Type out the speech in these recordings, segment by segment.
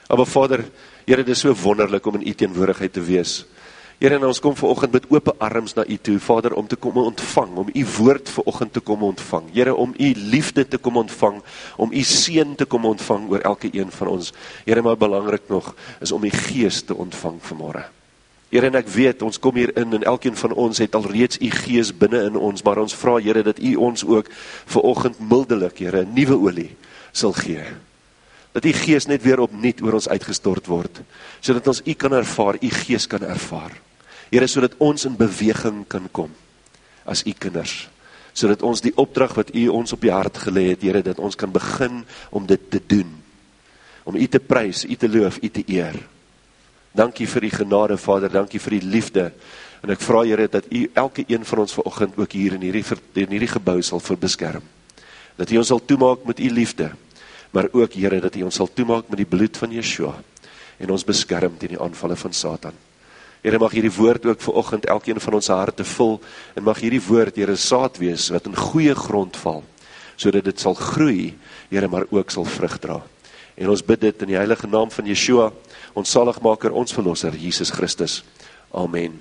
Maar Vader, Here, dit is so wonderlik om in U teenwoordigheid te wees. Here, en ons kom vanoggend met ope arms na U toe, Vader, om te kom ontvang, om U woord vanoggend te kom ontvang. Here, om U liefde te kom ontvang, om U seën te kom ontvang oor elke een van ons. Here, maar belangrik nog, is om U Gees te ontvang vanmôre. Here, en ek weet, ons kom hier in, en elkeen van ons het alreeds U Gees binne in ons, maar ons vra, Here, dat U ons ook vanoggend mildelik, Here, nuwe olie sal gee. Dat U Gees net weer opnuut oor ons uitgestort word, sodat ons U kan ervaar, U Gees kan ervaar. Here, sodat ons in beweging kan kom, as U kinders, sodat ons die opdrag wat U ons op die hart gelê het, Here, dat ons kan begin om dit te doen, om U te prys, U te loof, U te eer. Dankie vir U genade, Vader, dankie vir U liefde, en ek vra, Here, dat U elke een van ons vanoggend ook hier in hierdie gebou sal beskerm, dat U ons sal toemaak met U liefde, maar ook, Here, dat U ons sal toemaak met die bloed van Yeshua, en ons beskerm teen die aanvalle van Satan. Here, mag hierdie woord ook vanoggend elkeen van ons harte vul, en mag hierdie woord, Here, saad wees, wat in goeie grond val, sodat dit sal groei, Here, maar ook sal vrug dra. En ons bid dit in die heilige naam van Yeshua, ons saligmaker, ons verlosser, Jesus Christus. Amen.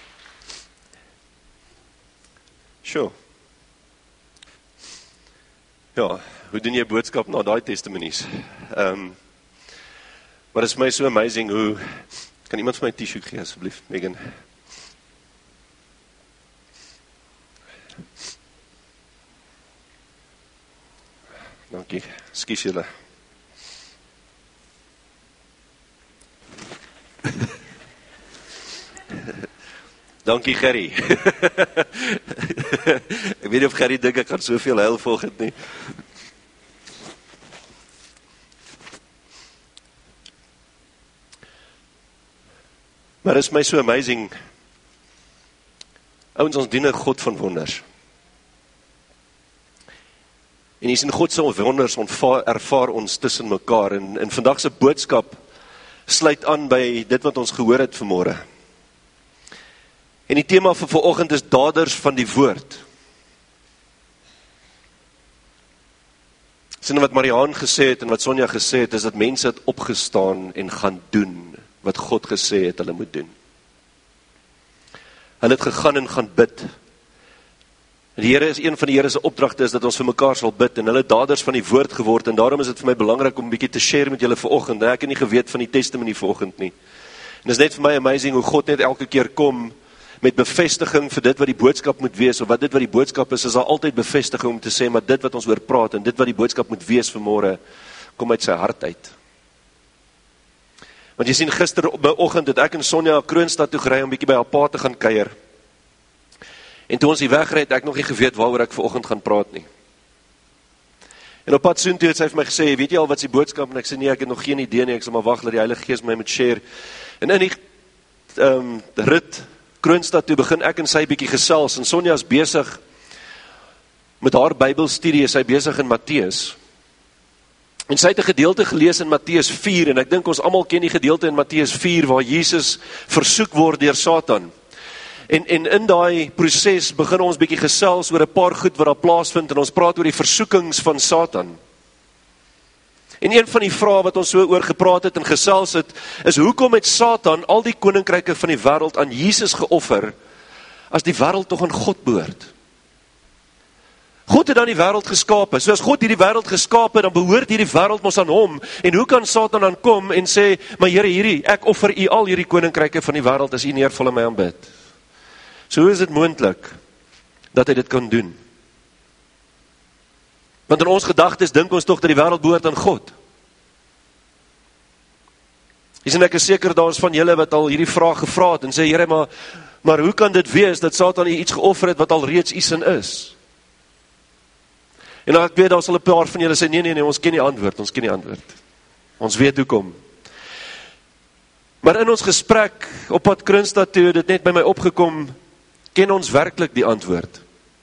Sjoe. Ja, hoe doen jy boodskap na daai testimonies? Maar dit is vir my so amazing hoe, kan iemand vir my 'n tissue gee asseblief, Megan? Dankie, skus julle. Dankie Gerry. Ek weet nie of Gerry dink ek gaan soveel huil volgend nie. Maar dit is my so amazing. Ouens, ons dien 'n God van wonders. En hier is in God se wonders ervaar ons tussen mekaar. En vandag se boodskap sluit aan by dit wat ons gehoor het vanmôre. En die tema vir vanoggend is daders van die woord. Sien wat Mariaan gesê het en wat Sonja gesê het, is dat mense het opgestaan en gaan doen wat God gesê het hulle moet doen. Hulle het gegaan en gaan bid. En die Here is een van die Here se opdragte is dat ons vir mekaar sal bid en hulle het daders van die woord geword en daarom is dit vir my belangrik om 'n bietjie te share met julle vanoggend. Ek het nie geweet van die testimony vanoggend nie. En dit is net vir my amazing hoe God net elke keer kom met bevestiging vir dit wat die boodskap moet wees, of wat dit wat die boodskap is daar altyd bevestiging om te sê, maar dit wat ons oor praat, en dit wat die boodskap moet wees vanmôre, kom uit sy hart uit. Want jy sien, gister op my oggend het ek en Sonja Kroonstad toe gery om bietjie by haar pa te gaan kuier. En toe ons hier wegry het ek nog nie geweet waaroor ek vanoggend gaan praat nie. En op pad soontoe het sy vir my gesê, weet jy al wat is die boodskap? En ek sê nee, ek het nog geen idee nie, ek sal maar wag dat die Heilige Gees my moet share. En in die rit Kroonstad toe begin ek en sy bietjie gesels, en Sonja is besig met haar Bybelstudie, sy besig in Matteus. En sy het 'n gedeelte gelees in Matteus 4, en ek dink ons almal ken die gedeelte in Matteus 4, waar Jesus versoek word deur Satan. En in daai proses begin ons bietjie gesels oor 'n paar goed wat daar plaasvind, en ons praat oor die versoekings van Satan. En een van die vrae wat ons so oor gepraat het en gesels het, is hoekom het Satan al die koninkryke van die wêreld aan Jesus geoffer, as die wêreld tog aan God behoort? God het dan die wêreld geskape, so as God hierdie wêreld geskape, dan behoort hierdie wêreld mos aan hom, en hoe kan Satan dan kom en sê, maar Here, ek offer u al hierdie koninkryke van die wêreld, as u neerval en my aanbid? So hoe is dit moontlik, dat hy dit kan doen? Want in ons gedagtes dink ons tog dat die wêreld behoort aan God. Ek is seker daar is van julle wat al hierdie vraag gevra het en sê, Here, maar hoe kan dit wees dat Satan iets geoffer het wat al reeds u sin is? En nou ek weet, daar sal 'n paar van julle sê, nee, ons ken die antwoord. Ons weet hoekom. Maar in ons gesprek op pad Kroonstad toe, dit net by my opgekom, ken ons werklik die antwoord?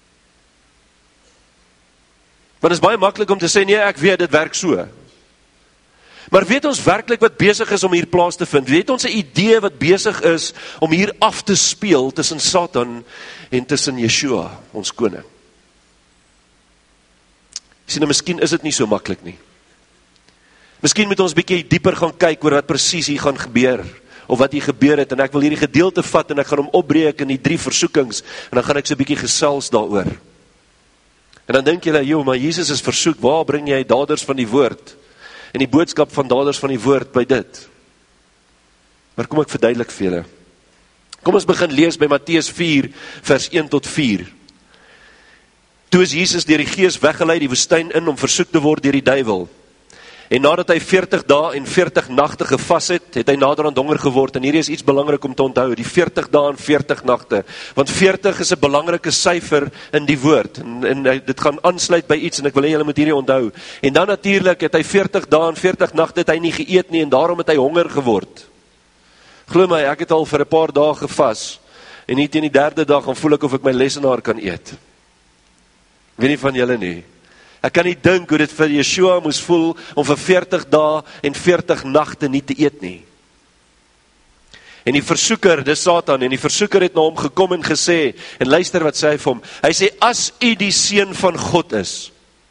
Want het is baie maklik om te sê, nee, ek weet, dit werk so. Maar weet ons werklik wat besig is om hier plaas te vind? Weet ons 'n idee wat besig is om hier af te speel tussen Satan en tussen Yeshua, ons koning? Sien, miskien is dit nie so maklik nie. Miskien moet ons bietjie dieper gaan kyk oor wat presies hier gaan gebeur, of wat hier gebeur het, en ek wil hierdie gedeelte vat, en ek gaan hom opbreek in die 3 versoekings, en dan gaan ek so bietjie gesels daaroor. En dan dink julle, joh, maar Jesus is versoek, waar bring jy daders van die woord, en die boodskap van daders van die woord by dit? Maar kom ek verduidelik vir julle. Kom ons begin lees by Matteus 4, vers 1 tot 4. Toe is Jesus deur die Gees weggelei die woestyn in om versoek te word deur die duiwel. En nadat hy 40 dae en 40 nagte gevas het, het hy naderhand honger geword. En hierdie is iets belangrik om te onthou, die 40 dae en 40 nagte. Want 40 is 'n belangrike syfer in die woord. En dit gaan aansluit by iets, en ek wil hê julle moet hierdie onthou. En dan natuurlik het hy 40 dae en 40 nagte het hy nie geëet nie, en daarom het hy honger geword. Glo my, ek het al vir 'n paar dae gevas, en nie teen die 3de dag, dan voel ek of ek my lesenaar kan eet. Weet nie van julle nie. Ek kan nie dink hoe dit vir Yeshua moes voel, om vir 40 dae en 40 nagte nie te eet nie. En die versoeker, dis Satan, en die versoeker het na hom gekom en gesê, en luister wat sê hy vir hom, hy sê, as u die seun van God is,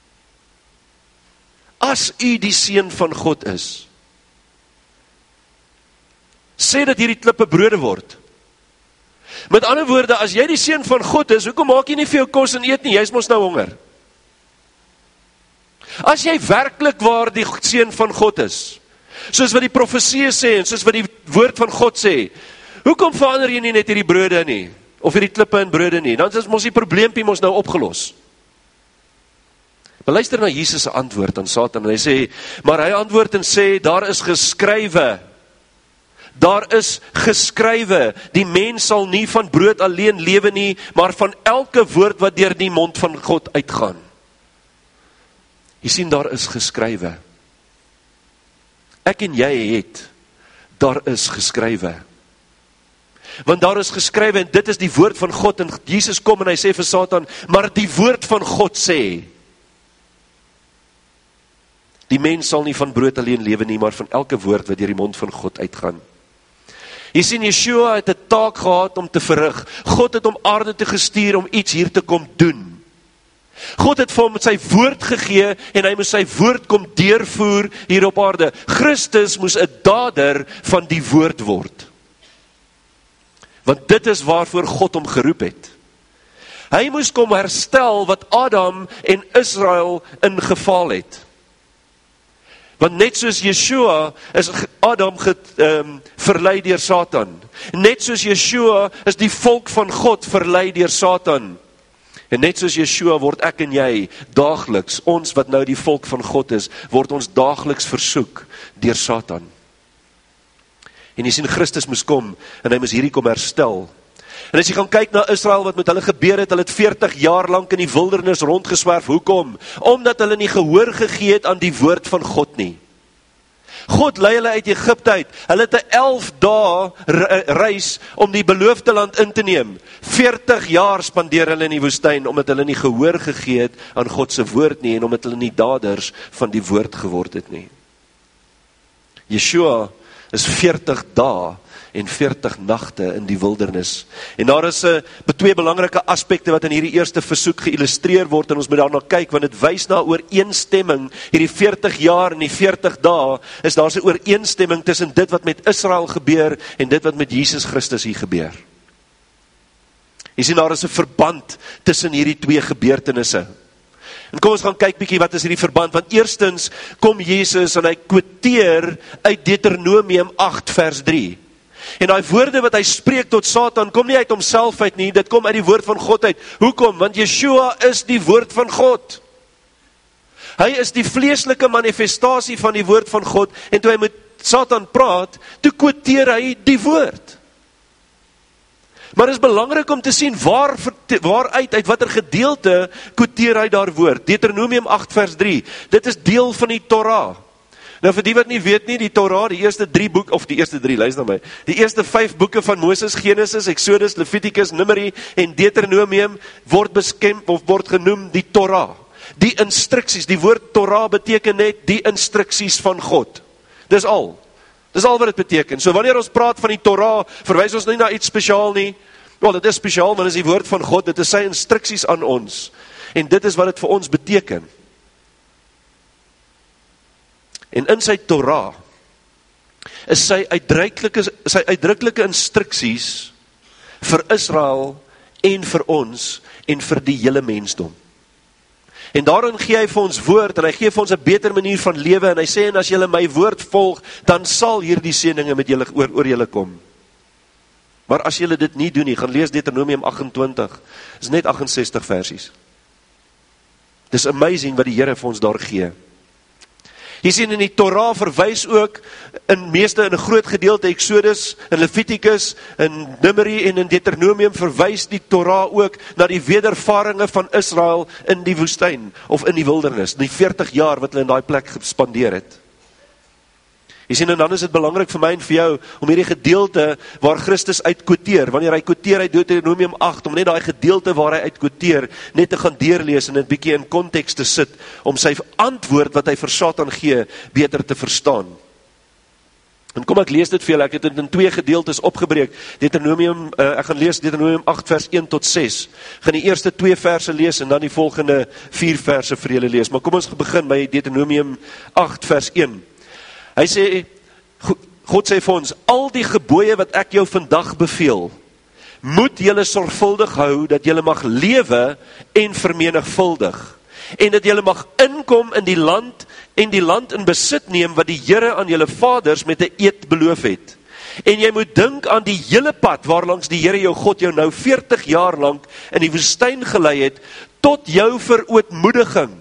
as u die seun van God is, sê dat hierdie klippe brode word. Met ander woorde, as jy die seun van God is, hoekom maak jy nie vir jou kos en eet nie? Jy is mos nou honger. As jy werklik waar die seun van God is, soos wat die profesie sê, en soos wat die woord van God sê, hoekom verander jy nie net hierdie brode nie? Of hierdie klippe in brode nie? Dan is mos die probleempie mos nou opgelos. Maar luister na Jesus se antwoord aan Satan, en hy sê, maar hy antwoord en sê, daar is geskrywe, die mens sal nie van brood alleen lewe nie, maar van elke woord wat deur die mond van God uitgaan. Jy sien, daar is geskrywe. Ek en jy het, daar is geskrywe. Want daar is geskrywe, en dit is die woord van God, en Jesus kom en hy sê vir Satan, maar die woord van God sê, die mens sal nie van brood alleen lewe nie, maar van elke woord wat deur die mond van God uitgaan. Jy sien, Yeshua het 'n taak gehad om te verrig. God het hom aarde te gestuur om iets hier te kom doen. God het vir hom sy woord gegee, en hy moes sy woord kom deurvoer hier op aarde. Christus moes 'n dader van die woord word. Want dit is waarvoor God hom geroep het. Hy moes kom herstel wat Adam en Israel ingeval het. Want net soos Yeshua is Adam verlei deur Satan. Net soos Yeshua is die volk van God verlei deur Satan. En net soos Yeshua word ek en jy daagliks, ons wat nou die volk van God is, word ons daagliks versoek deur Satan. En jy sien, Christus moes kom, en hy moes hierdie kom herstel. En as jy gaan kyk na Israel, wat met hulle gebeur het, hulle het 40 jaar lank in die wildernis rondgeswerf. Hoekom? Omdat hulle nie gehoor gegee het aan die woord van God nie. God lei hulle uit Egipte uit. Hulle het 'n 11 dae reis om die beloofde land in te neem. 40 jaar spandeer hulle in die woestyn, omdat hulle nie gehoor gegee het aan God se woord nie, en omdat hulle nie daders van die woord geword het nie. Yeshua is 40 dae en 40 nagte in die wildernis. En daar is twee belangrike aspekte wat in hierdie eerste versoek geïllustreer word, en ons moet daarna kyk, want dit wys na ooreenstemming. Hierdie 40 jaar en die 40 dae, is daar 'n ooreenstemming tussen dit wat met Israel gebeur, en dit wat met Jesus Christus hier gebeur. Jy sien, daar is 'n verband tussen hierdie twee gebeurtenisse. En kom ons gaan kyk bietjie wat is hierdie verband, want eerstens kom Jesus en hy quoteer uit Deuteronomium 8 vers 3. En daai woorde wat hy spreek tot Satan, kom nie uit homself uit nie, dit kom uit die woord van God uit. Hoekom? Want Yeshua is die woord van God. Hy is die vleeslike manifestasie van die woord van God, en toe hy met Satan praat, toe quoteer hy die woord. Maar dit is belangrik om te sien waaruit, uit watter gedeelte quoteer hy daar woord. Deuteronomium 8 vers 3, dit is deel van die Torah. Nou vir die wat nie weet nie, die Torah, die eerste 3 boeke, of die eerste 3, luister na my, die eerste 5 boeke van Moses, Genesis, Exodus, Levitikus, Numeri en Deuteronomium word beskem, of word genoem die Torah. Die instruksies, die woord Torah beteken net die instruksies van God. Dis al wat dit beteken. So wanneer ons praat van die Torah, verwys ons nie na iets spesiaal nie. Wel, dit is spesiaal, want dit is die woord van God, dit is sy instruksies aan ons. En dit is wat dit vir ons beteken. En in sy Torah is sy uitdruklike instruksies vir Israel en vir ons en vir die hele mensdom. En daarin gee hy vir ons woord en hy gee vir ons 'n beter manier van lewe en hy sê, en as julle my woord volg, dan sal hierdie seëninge met julle oor julle kom. Maar as julle dit nie doen nie, gaan lees Deuteronomium 28, is net 68 versies. Dis amazing wat die Here vir ons daar gee. Jy sien in die Torah verwys ook in 'n groot gedeelte Exodus, in Levitikus, in Numeri en in Deuteronomium verwys die Torah ook na die wedervaringe van Israel in die woestyn of in die wildernis, die 40 jaar wat hulle in daai plek gespandeer het. Jy sien, en dan is dit belangrik vir my en vir jou om hierdie gedeelte waar Christus uitquoteer, wanneer hy quoteer uit Deuteronomium 8, om net daai gedeelte waar hy uitquoteer, net te gaan deurlees en dit bietjie in konteks te sit, om sy antwoord wat hy vir Satan gee, beter te verstaan. En kom ek lees dit vir julle, ek het dit in 2 gedeeltes opgebreek, ek gaan lees Deuteronomium 8 vers 1 tot 6, gaan die eerste 2 verse lees en dan die volgende 4 verse vir julle lees, maar kom ons begin by Deuteronomium 8 vers 1. Hy sê, God sê vir ons, al die gebooie wat ek jou vandag beveel, moet julle sorgvuldig hou, dat julle mag lewe en vermenigvuldig, en dat julle mag inkom in die land, en die land in besit neem, wat die Here aan julle vaders met 'n eed beloof het. En jy moet dink aan die hele pad, waarlangs die Here jou God jou nou 40 jaar lank in die woestyn gelei het, tot jou verootmoediging,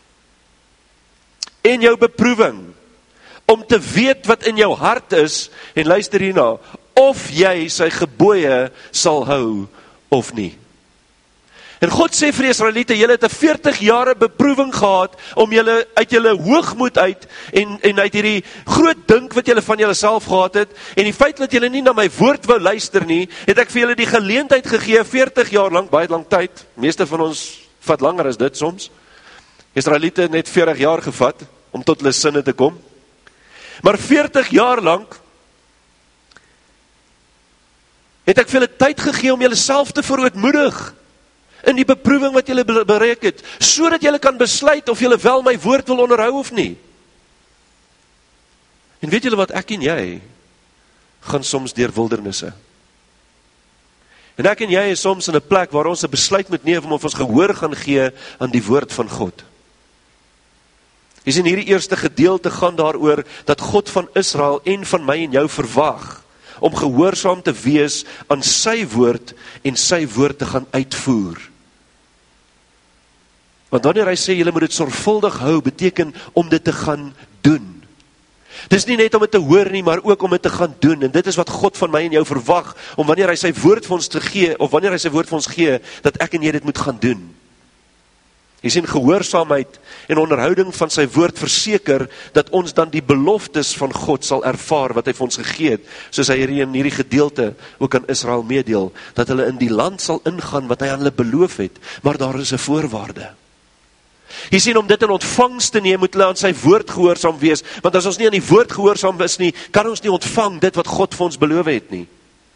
en jou beproewing, om te weet wat in jou hart is, en luister hierna, of jy sy gebooie sal hou, of nie. En God sê vir die Israeliete, julle het 'n 40 jare beproewing gehad, om julle uit julle hoogmoed uit, en uit hierdie groot dink wat julle van julle self gehad het, en die feit dat julle nie na my woord wou luister nie, het ek vir julle die geleentheid gegee, 40 jaar lang, baie lang tyd, meeste van ons vat langer as dit soms, Israeliete het net 40 jaar gevat, om tot hulle sinne te kom, maar 40 jaar lang het ek vir julle tyd gegee om julle self te verootmoedig in die beproewing wat julle bereik het, sodat julle kan besluit of julle wel my woord wil onderhou of nie. En weet julle wat, ek en jy gaan soms deur wildernisse. En ek en jy is soms in 'n plek waar ons 'n besluit moet neem of ons gehoor gaan gee aan die woord van God. Jy sien, hierdie eerste gedeelte gaan daaroor dat God van Israel en van my en jou verwag om gehoorsaam te wees aan sy woord en sy woord te gaan uitvoer. Want wanneer hy sê, julle moet dit sorgvuldig hou, beteken om dit te gaan doen. Dis nie net om dit te hoor nie, maar ook om dit te gaan doen. En dit is wat God van my en jou verwag, om wanneer hy sy woord vir ons te gee, of wanneer hy sy woord vir ons gee, dat ek en jy dit moet gaan doen. Jy sien, gehoorsaamheid en onderhouding van sy woord verseker, dat ons dan die beloftes van God sal ervaar, wat hy vir ons gegee het, soos hy in hierdie gedeelte ook aan Israel meedeel, dat hulle in die land sal ingaan, wat hy aan hulle beloof het, maar daar is 'n voorwaarde. Jy sien, om dit in ontvangs te neem, moet hulle aan sy woord gehoorsaam wees, want as ons nie aan die woord gehoorsaam is nie, kan ons nie ontvang dit wat God vir ons beloof het nie.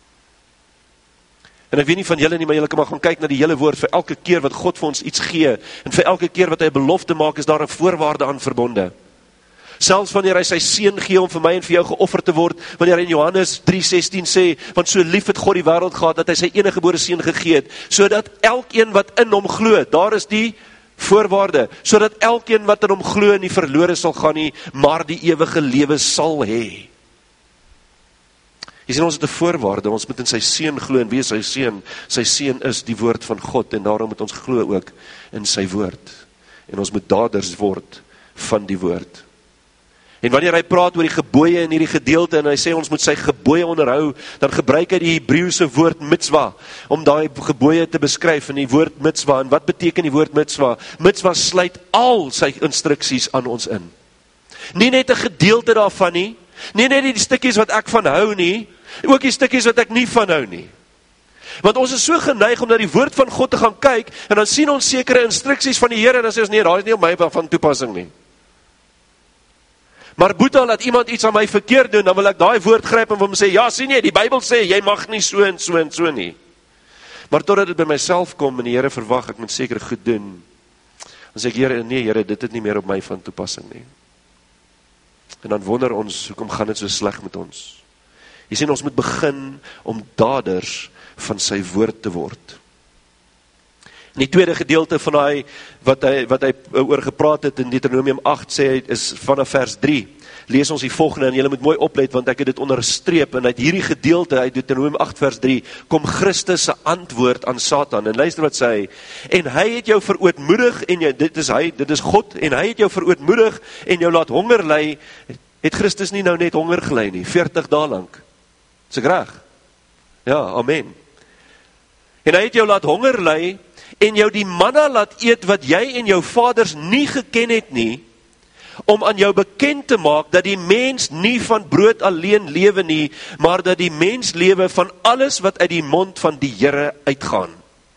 En ek weet nie van julle nie, maar julle kan maar gaan kyk na die hele woord, vir elke keer wat God vir ons iets gee, en vir elke keer wat hy 'n belofte maak, is daar 'n voorwaarde aan verbonde. Selfs wanneer hy sy seun gee om vir my en vir jou geoffer te word, wanneer hy in Johannes 3:16 sê, want so lief het God die wêreld gehad, dat hy sy enige gebore seun gegee het, sodat elkeen wat in hom glo, daar is die voorwaarde, sodat elkeen wat in hom glo nie verlore sal gaan nie, maar die ewige lewe sal hê. Jy sien, ons het 'n voorwaarde, ons moet in sy seun glo en wie is sy seun? Sy seun is die woord van God, en daarom moet ons glo ook in sy woord. En ons moet daders word van die woord. En wanneer hy praat oor die gebooie in hierdie gedeelte, en hy sê ons moet sy gebooie onderhou, dan gebruik hy die Hebreëse woord mitzwa, om daai gebooie te beskryf, in die woord mitzwa. En wat beteken die woord mitzwa? Mitzwa sluit al sy instruksies aan ons in. Nie net 'n gedeelte daarvan nie, nie net die stukkies wat ek van hou nie, ook die stukkies wat ek nie van hou nie. Want ons is so geneig om na die woord van God te gaan kyk, en dan sien ons sekere instruksies van die Here, en dan sê ons, nee, daar is nie op my van toepassing nie. Maar boeta, laat iemand iets aan my verkeerd doen, dan wil ek daai woord gryp en wil hom sê, ja, sien jy, die Bybel sê, jy mag nie so en so en so nie. Maar totdat dit by myself kom, en die Here verwag, ek moet seker goed doen, dan sê ek, Here, nee, Here, dit het nie meer op my van toepassing nie. En dan wonder ons, hoekom gaan dit so sleg met ons? Jy sien, ons moet begin om daders van sy woord te word. In die tweede gedeelte van hy, wat hy oor gepraat het in Deuteronomium 8, sê hy, is vanaf vers 3, lees ons die volgende, en julle moet mooi oplet, want ek het dit onderstreep, en uit hierdie gedeelte, uit Deuteronomium 8 vers 3, kom Christus se antwoord aan Satan, en luister wat sê hy, en hy het jou verootmoedig, en jou, dit is God, en hy het jou verootmoedig, en jou laat honger ly, het Christus nie nou net honger gelei nie, 40 dae lank, is ek reg? Ja, amen. En hy het jou laat honger ly, en jou die manna laat eet, wat jy en jou vaders nie geken het nie, om aan jou bekend te maak, dat die mens nie van brood alleen lewe nie, maar dat die mens lewe van alles wat uit die mond van die Here uitgaan.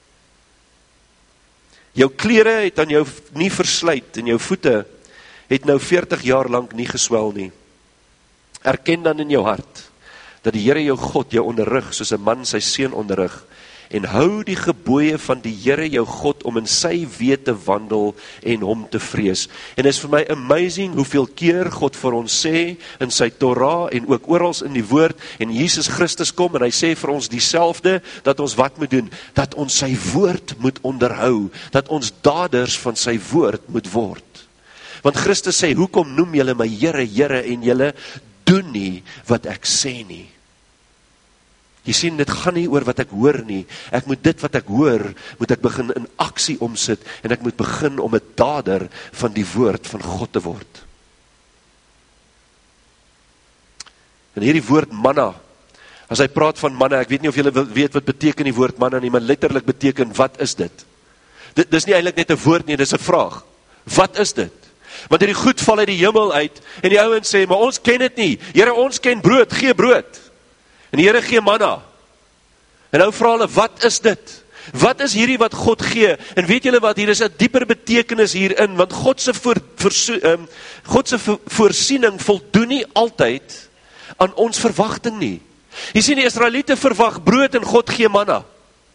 Jou klere het aan jou nie versluit, en jou voete het nou 40 jaar lank nie geswel nie. Erken dan in jou hart, dat die Here jou God jou onderrig, soos 'n man sy seun onderrig, en hou die gebooie van die Here jou God, om in sy weë te wandel, en hom te vrees. En is vir my amazing, hoeveel keer God vir ons sê, in sy Torah, en ook orals in die woord, en Jesus Christus kom, en hy sê vir ons dieselfde, dat ons wat moet doen, dat ons sy woord moet onderhou, dat ons daders van sy woord moet word. Want Christus sê, hoekom noem julle my Here, Here, en julle doen nie wat ek sê nie. Jy sien, dit gaan nie oor wat ek hoor nie, ek moet dit wat ek hoor, moet ek begin in aksie omsit, en ek moet begin om 'n dader van die woord van God te word. En hierdie woord manna, as hy praat van manna, ek weet nie of julle weet wat beteken die woord manna nie, maar letterlik beteken, wat is dit? Dit is nie eintlik net 'n woord nie, dit is 'n vraag. Wat is dit? Want hierdie goed val uit die hemel uit, en die ouens sê, maar ons ken dit nie, Here, ons ken brood, gee brood. En die Here gee manna. En nou vra hulle, wat is dit? Wat is hierdie wat God gee? En weet julle wat, hier is 'n dieper betekenis hierin, want God se voorsiening voldoen nie altyd aan ons verwagting nie. Jy sien, die Israeliete verwag brood en God gee manna.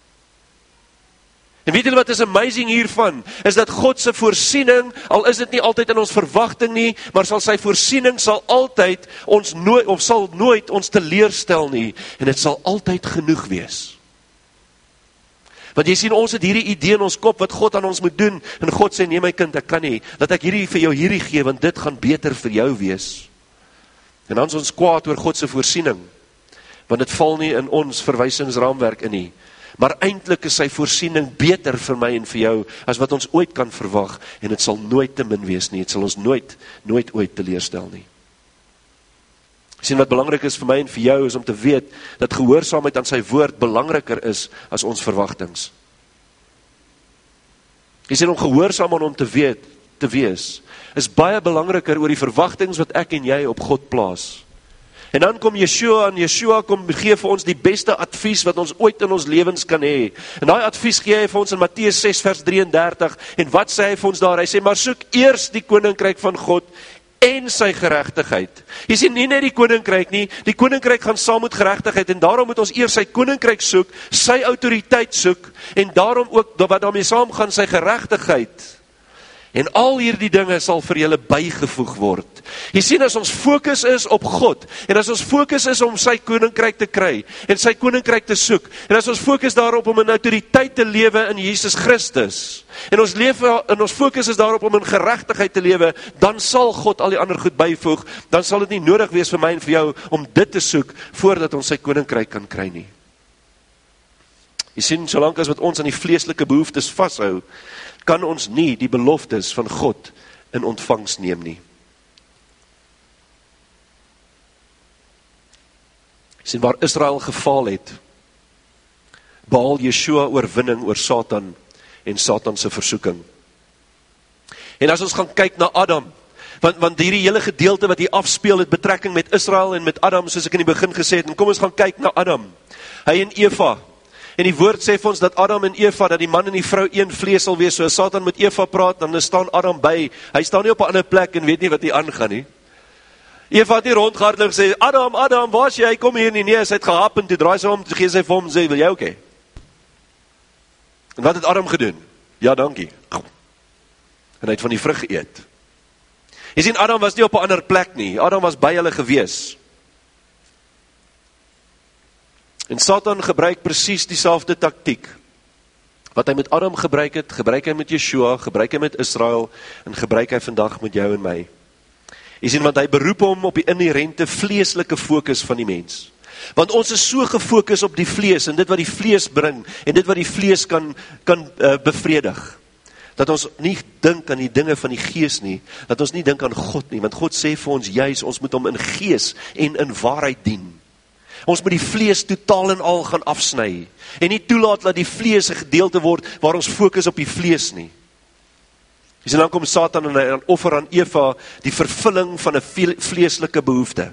En weet julle wat is amazing hiervan, is dat God se voorsiening, al is dit nie altyd in ons verwagting nie, maar sy voorsiening sal altyd ons sal nooit ons teleurstel nie, en dit sal altyd genoeg wees. Want jy sien, ons het hierdie idee in ons kop, wat God aan ons moet doen, en God sê, nee my kind, ek kan nie, dat ek hierdie vir jou hierdie gee, want dit gaan beter vir jou wees. En dan is ons kwaad oor God se voorsiening, want dit val nie in ons verwysingsraamwerk in nie. Maar eintlik is sy voorsiening beter vir my en vir jou, as wat ons ooit kan verwag, en het sal nooit te min wees nie, het sal ons nooit ooit teleurstel nie. Sien, wat belangrik is vir my en vir jou, is om te weet, dat gehoorsaamheid aan sy woord belangriker is, as ons verwagtings. Jy sien, om gehoorsaam aan hom te wees, is baie belangriker oor die verwagtings, wat ek en jy op God plaas. En dan kom Yeshua, en Yeshua kom gee vir ons die beste advies wat ons ooit in ons lewens kan hê. En daai advies gee hy vir ons in Matteus 6 vers 33, en wat sê hy vir ons daar? Hy sê, maar soek eers die koninkryk van God, en sy geregtigheid. Jy sien, nie net die koninkryk nie, die koninkryk gaan saam met geregtigheid, en daarom moet ons eers sy koninkryk soek, sy autoriteit soek, en daarom ook, wat daarmee saam gaan, sy geregtigheid. En al hierdie dinge sal vir julle bygevoeg word. Jy sien, as ons fokus is op God, en as ons fokus is om sy koninkryk te kry, en sy koninkryk te soek, en as ons fokus daarop om in autoriteit te lewe in Jesus Christus, en ons fokus is daarop om in geregtigheid te lewe, dan sal God al die ander goed byvoeg, dan sal dit nie nodig wees vir my en vir jou, om dit te soek, voordat ons sy koninkryk kan kry nie. Jy sien, solank as wat ons aan die vleeslike behoeftes vashou, kan ons nie die beloftes van God in ontvangs neem nie. Sien, waar Israel gefaal het, behaal Yeshua oorwinning oor Satan en Satan se versoeking. En as ons gaan kyk na Adam, want hierdie hele gedeelte wat hier afspeel, het betrekking met Israel en met Adam, soos ek in die begin gesê het, en kom ons gaan kyk na Adam, hy en Eva. En die woord sê vir ons dat Adam en Eva, dat die man en die vrou een vlees sal wees, so as Satan met Eva praat, dan staan Adam by, hy staan nie op 'n ander plek en weet nie wat hier aangaan nie. Eva het nie rondgehardloop en gesê, Adam, waar is jy? Kom hier nie, nee, sy het gehap en toe draai sy om, toe gee sy vir hom en sê, wil jy ook hê? En wat het Adam gedoen? Ja, dankie. En hy het van die vrug geëet. Jy sien, Adam was nie op 'n ander plek nie. Adam was by hulle gewees. En Satan gebruik presies dieselfde taktiek. Wat hy met Adam gebruik het, gebruik hy met Yeshua, gebruik hy met Israel, en gebruik hy vandag met jou en my. Jy sien, want hy beroep hom op die inherente vleeslike fokus van die mens. Want ons is so gefokus op die vlees, en dit wat die vlees bring, en dit wat die vlees kan bevredig, dat ons nie dink aan die dinge van die gees nie, dat ons nie dink aan God nie, want God sê vir ons juis, ons moet hom in gees en in waarheid dien. Ons moet die vlees totaal en al gaan afsny, en nie toelaat dat die vlees 'n gedeelte word, waar ons fokus op die vlees nie. Dus dan kom Satan en hy offer aan Eva die vervulling van 'n vleeslike behoefte.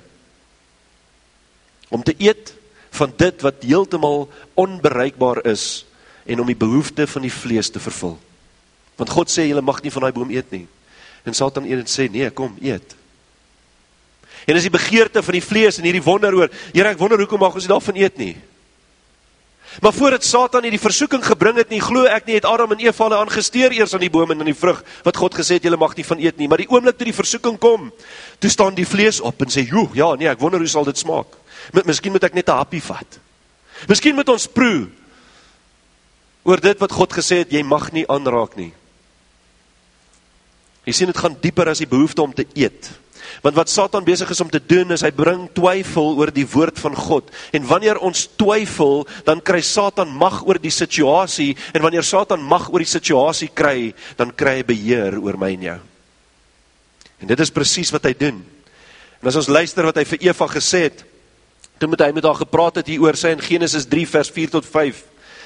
Om te eet van dit wat heeltemal onbereikbaar is, en om die behoefte van die vlees te vervul. Want God sê, julle mag nie van daai boom eet nie. En Satan sê, nee, kom, eet. En is die begeerte van die vlees en hierdie wonder oor, Here, ek wonder hoekom mag ons nie daarvan eet nie. Maar voordat Satan nie die versoeking gebring het nie, glo ek nie, het Adam en Eva hulle aangesteer eers aan die boom en aan die vrug, wat God gesê het, julle mag nie van eet nie. Maar die oomblik toe die versoeking kom, toe staan die vlees op en sê, joe, ja, nee, ek wonder hoe sal dit smaak. Miskien moet ek net 'n happie vat. Miskien moet ons proe oor dit wat God gesê het, jy mag nie aanraak nie. Jy sien, dit gaan dieper as die behoefte om te eet. Want wat Satan besig is om te doen, is hy bring twyfel oor die woord van God. En wanneer ons twyfel, dan kry Satan mag oor die situasie, en wanneer Satan mag oor die situasie kry, dan kry hy beheer oor my en jou. En dit is presies wat hy doen. En as ons luister wat hy vir Eva gesê het, toe moet hy met haar gepraat het hieroor, sy in Genesis 3 vers 4 tot 5.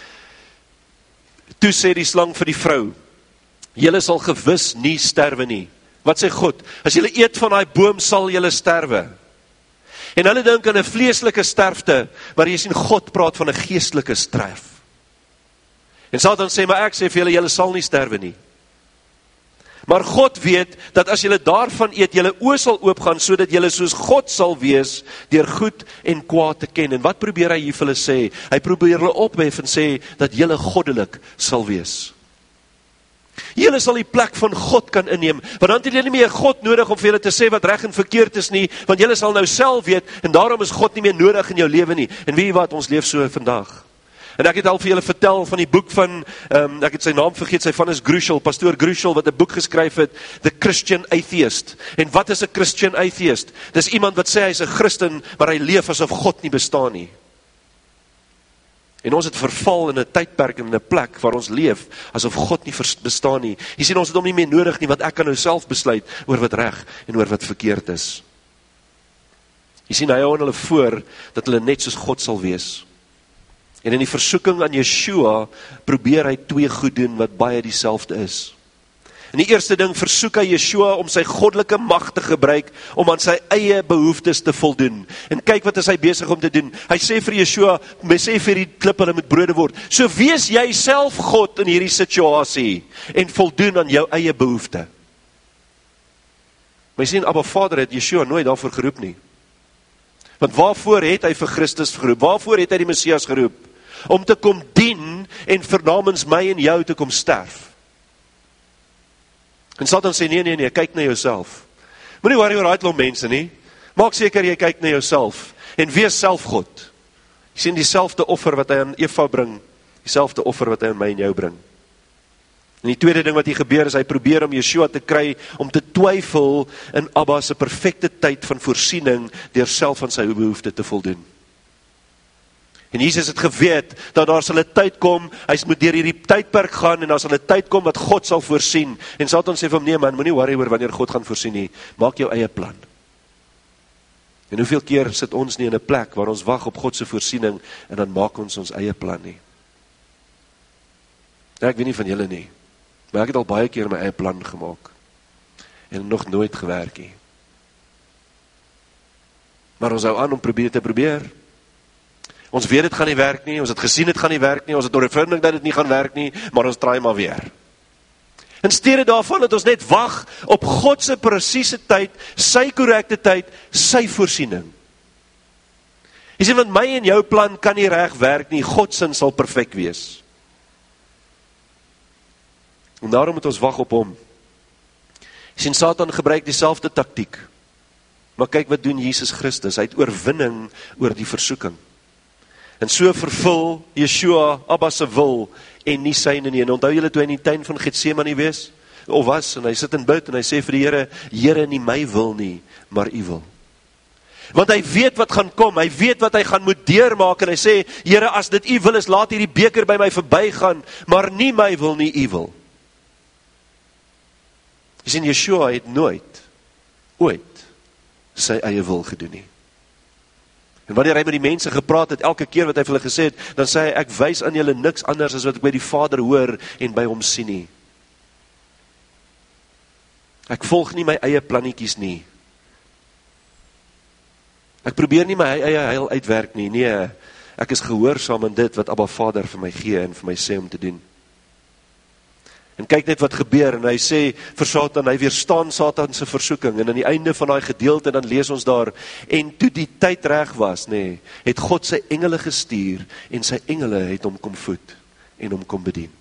Toe sê die slang vir die vrou, julle sal gewis nie sterwe nie. Wat sê God? As julle eet van daai boom, sal julle sterwe. En hulle dink aan 'n vleeslike sterfte, maar jy sien God praat van 'n geestelike sterf. En Satan sê, maar ek sê vir julle, julle sal nie sterwe nie. Maar God weet, dat as julle daarvan eet, julle oë sal oopgaan, sodat julle soos God sal wees, deur goed en kwaad te ken. En wat probeer hy hier vir hulle sê? Hy probeer hulle ophef en sê, dat julle goddelik sal wees. Julle sal die plek van God kan inneem, want dan het julle nie meer God nodig om vir julle te sê wat reg en verkeerd is nie, want julle sal nou self weet, en daarom is God nie meer nodig in jou lewe nie. En weet jy wat, ons leef so vandag. En ek het al vir julle vertel van die boek van, ek het sy naam vergeet, sy van is Grushel, pastoor Grushel, wat 'n boek geskryf het, The Christian Atheist. En wat is 'n Christian Atheist? Dis iemand wat sê hy is 'n Christen, maar hy leef asof God nie bestaan nie. En ons het verval in 'n tydperk en in 'n plek waar ons leef, asof God nie bestaan nie. Jy sien, ons het hom nie meer nodig nie, want ek kan nou self besluit oor wat reg en oor wat verkeerd is. Jy sien, hy hou aan hulle voor, dat hulle net soos God sal wees. En in die versoeking aan Yeshua, probeer hy twee goed doen, wat baie dieselfde is. En die eerste ding, versoek hy Yeshua om sy goddelike mag te gebruik, om aan sy eie behoeftes te voldoen. En kyk wat is hy besig om te doen. Hy sê vir Yeshua, hy sê vir die klip, hulle moet brode word. So wees jy self God in hierdie situasie, en voldoen aan jou eie behoefte. Maar jy sien, Abba Vader het Yeshua nooit daarvoor geroep nie. Want waarvoor het hy vir Christus geroep? Waarvoor het hy die Messias geroep? Om te kom dien, en vir namens my en jou te kom sterf. En Satan sê, nee, kyk na jouself. Moenie worry oor daai klomp mense nie. Maak seker jy kyk na jouself, en wees self God. Jy sien dieselfde offer wat hy aan Eva bring, dieselfde offer wat hy aan my en jou bring. En die tweede ding wat hier gebeur is, hy probeer om Yeshua te kry, om te twyfel in Abba se perfekte tyd van voorsiening, deur self aan sy behoefte te voldoen. En Jesus het geweet, dat daar sal 'n tyd kom, hy moet deur hierdie tydperk gaan, en daar sal 'n tyd kom, wat God sal voorsien. En Satan sê vir hom, nee man, moenie worry oor wanneer God gaan voorsien nie, maak jou eie plan. En hoeveel keer sit ons nie in 'n plek, waar ons wag op God se voorsiening, en dan maak ons eie plan nie. Ja, ek weet nie van julle nie, maar ek het al baie keer my eie plan gemaak, en nog nooit gewerk nie. Maar ons hou aan om te probeer. Ons weet dit gaan nie werk nie, ons het gesien dit gaan nie werk nie, ons het ondervinding dat dit nie gaan werk nie, maar ons draai maar weer. In steede daarvan dat ons net wag op God se presiese tyd, sy korrekte tyd, sy voorsiening. Jy sien, want my en jou plan kan nie reg werk nie, God se sal perfek wees. En daarom moet ons wag op hom. Jy Sien, Satan gebruik dieselfde taktiek. Maar kyk wat doen Jesus Christus, hy het oorwinning oor die versoeking. En so vervul Yeshua, Abba se wil, en nie syne nie. En onthou julle toe hy in die tuin van Getsemane was, en hy sit in bid, en hy sê vir die Here, Here, nie my wil nie, maar u wil. Want hy weet wat gaan kom, hy weet wat hy gaan moet deurmaak, en hy sê, Here, as dit u wil is, laat hierdie beker by my verbygaan, maar nie my wil nie, u wil. Jy sien, Yeshua het ooit, sy eie wil gedoen nie. En wanneer hy met die mense gepraat het, elke keer wat hy vir hulle gesê het, dan sê hy, ek wys aan julle niks anders as wat ek by die Vader hoor en by hom sien nie. Ek volg nie my eie plannetjies nie. Ek probeer nie my eie heil uitwerk nie. Nee, ek is gehoorsaam aan dit wat Abba Vader vir my gee en vir my sê om te doen. En kyk net wat gebeur, en hy sê vir Satan, hy weerstaan Satan se versoeking, en aan die einde van daai gedeelte, dan lees ons daar, en toe die tyd reg was, het God sy engele gestuur, en sy engele het hom kom voed, en hom kom bedien.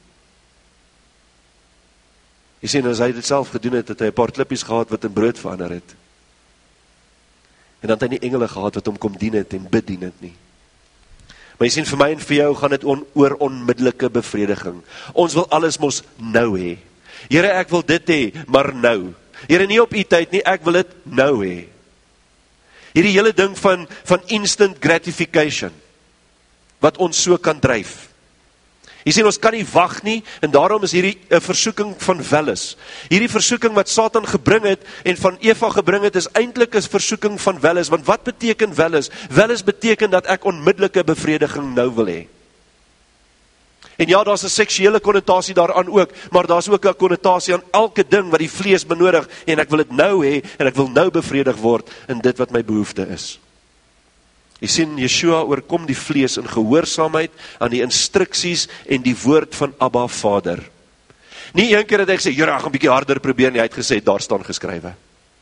Jy sien, as hy dit self gedoen het, het hy 'n paar klippies gehad wat in brood verander het. En dan het hy nie engele gehad wat hom kom dien het en bedien het nie. Maar jy sien, vir my en vir jou gaan dit oor onmiddellike bevrediging. Ons wil alles mos nou hê. Here, ek wil dit hê, maar nou. Here, nie op u tyd nie, ek wil dit nou hê. Hierdie hele ding van instant gratification, wat ons so kan dryf. Jy sien, ons kan nie wag nie, en daarom is hierdie 'n versoeking van welis. Hierdie versoeking wat Satan gebring het, en van Eva gebring het, is eintlik 'n versoeking van welis, want wat beteken welis? Welis beteken dat ek onmiddellike bevrediging nou wil hê. En ja, daar's 'n seksuele konnotasie daaraan ook, maar daar's ook 'n konnotasie aan elke ding wat die vlees benodig, en ek wil dit nou hê, en ek wil nou bevredig word in dit wat my behoefte is. Jy sien, Yeshua oorkom die vlees in gehoorsaamheid aan die instruksies en die woord van Abba Vader. Nie een keer het hy gesê, Here, ek gaan 'n bietjie harder probeer nie, hy het gesê, daar staan geskrywe.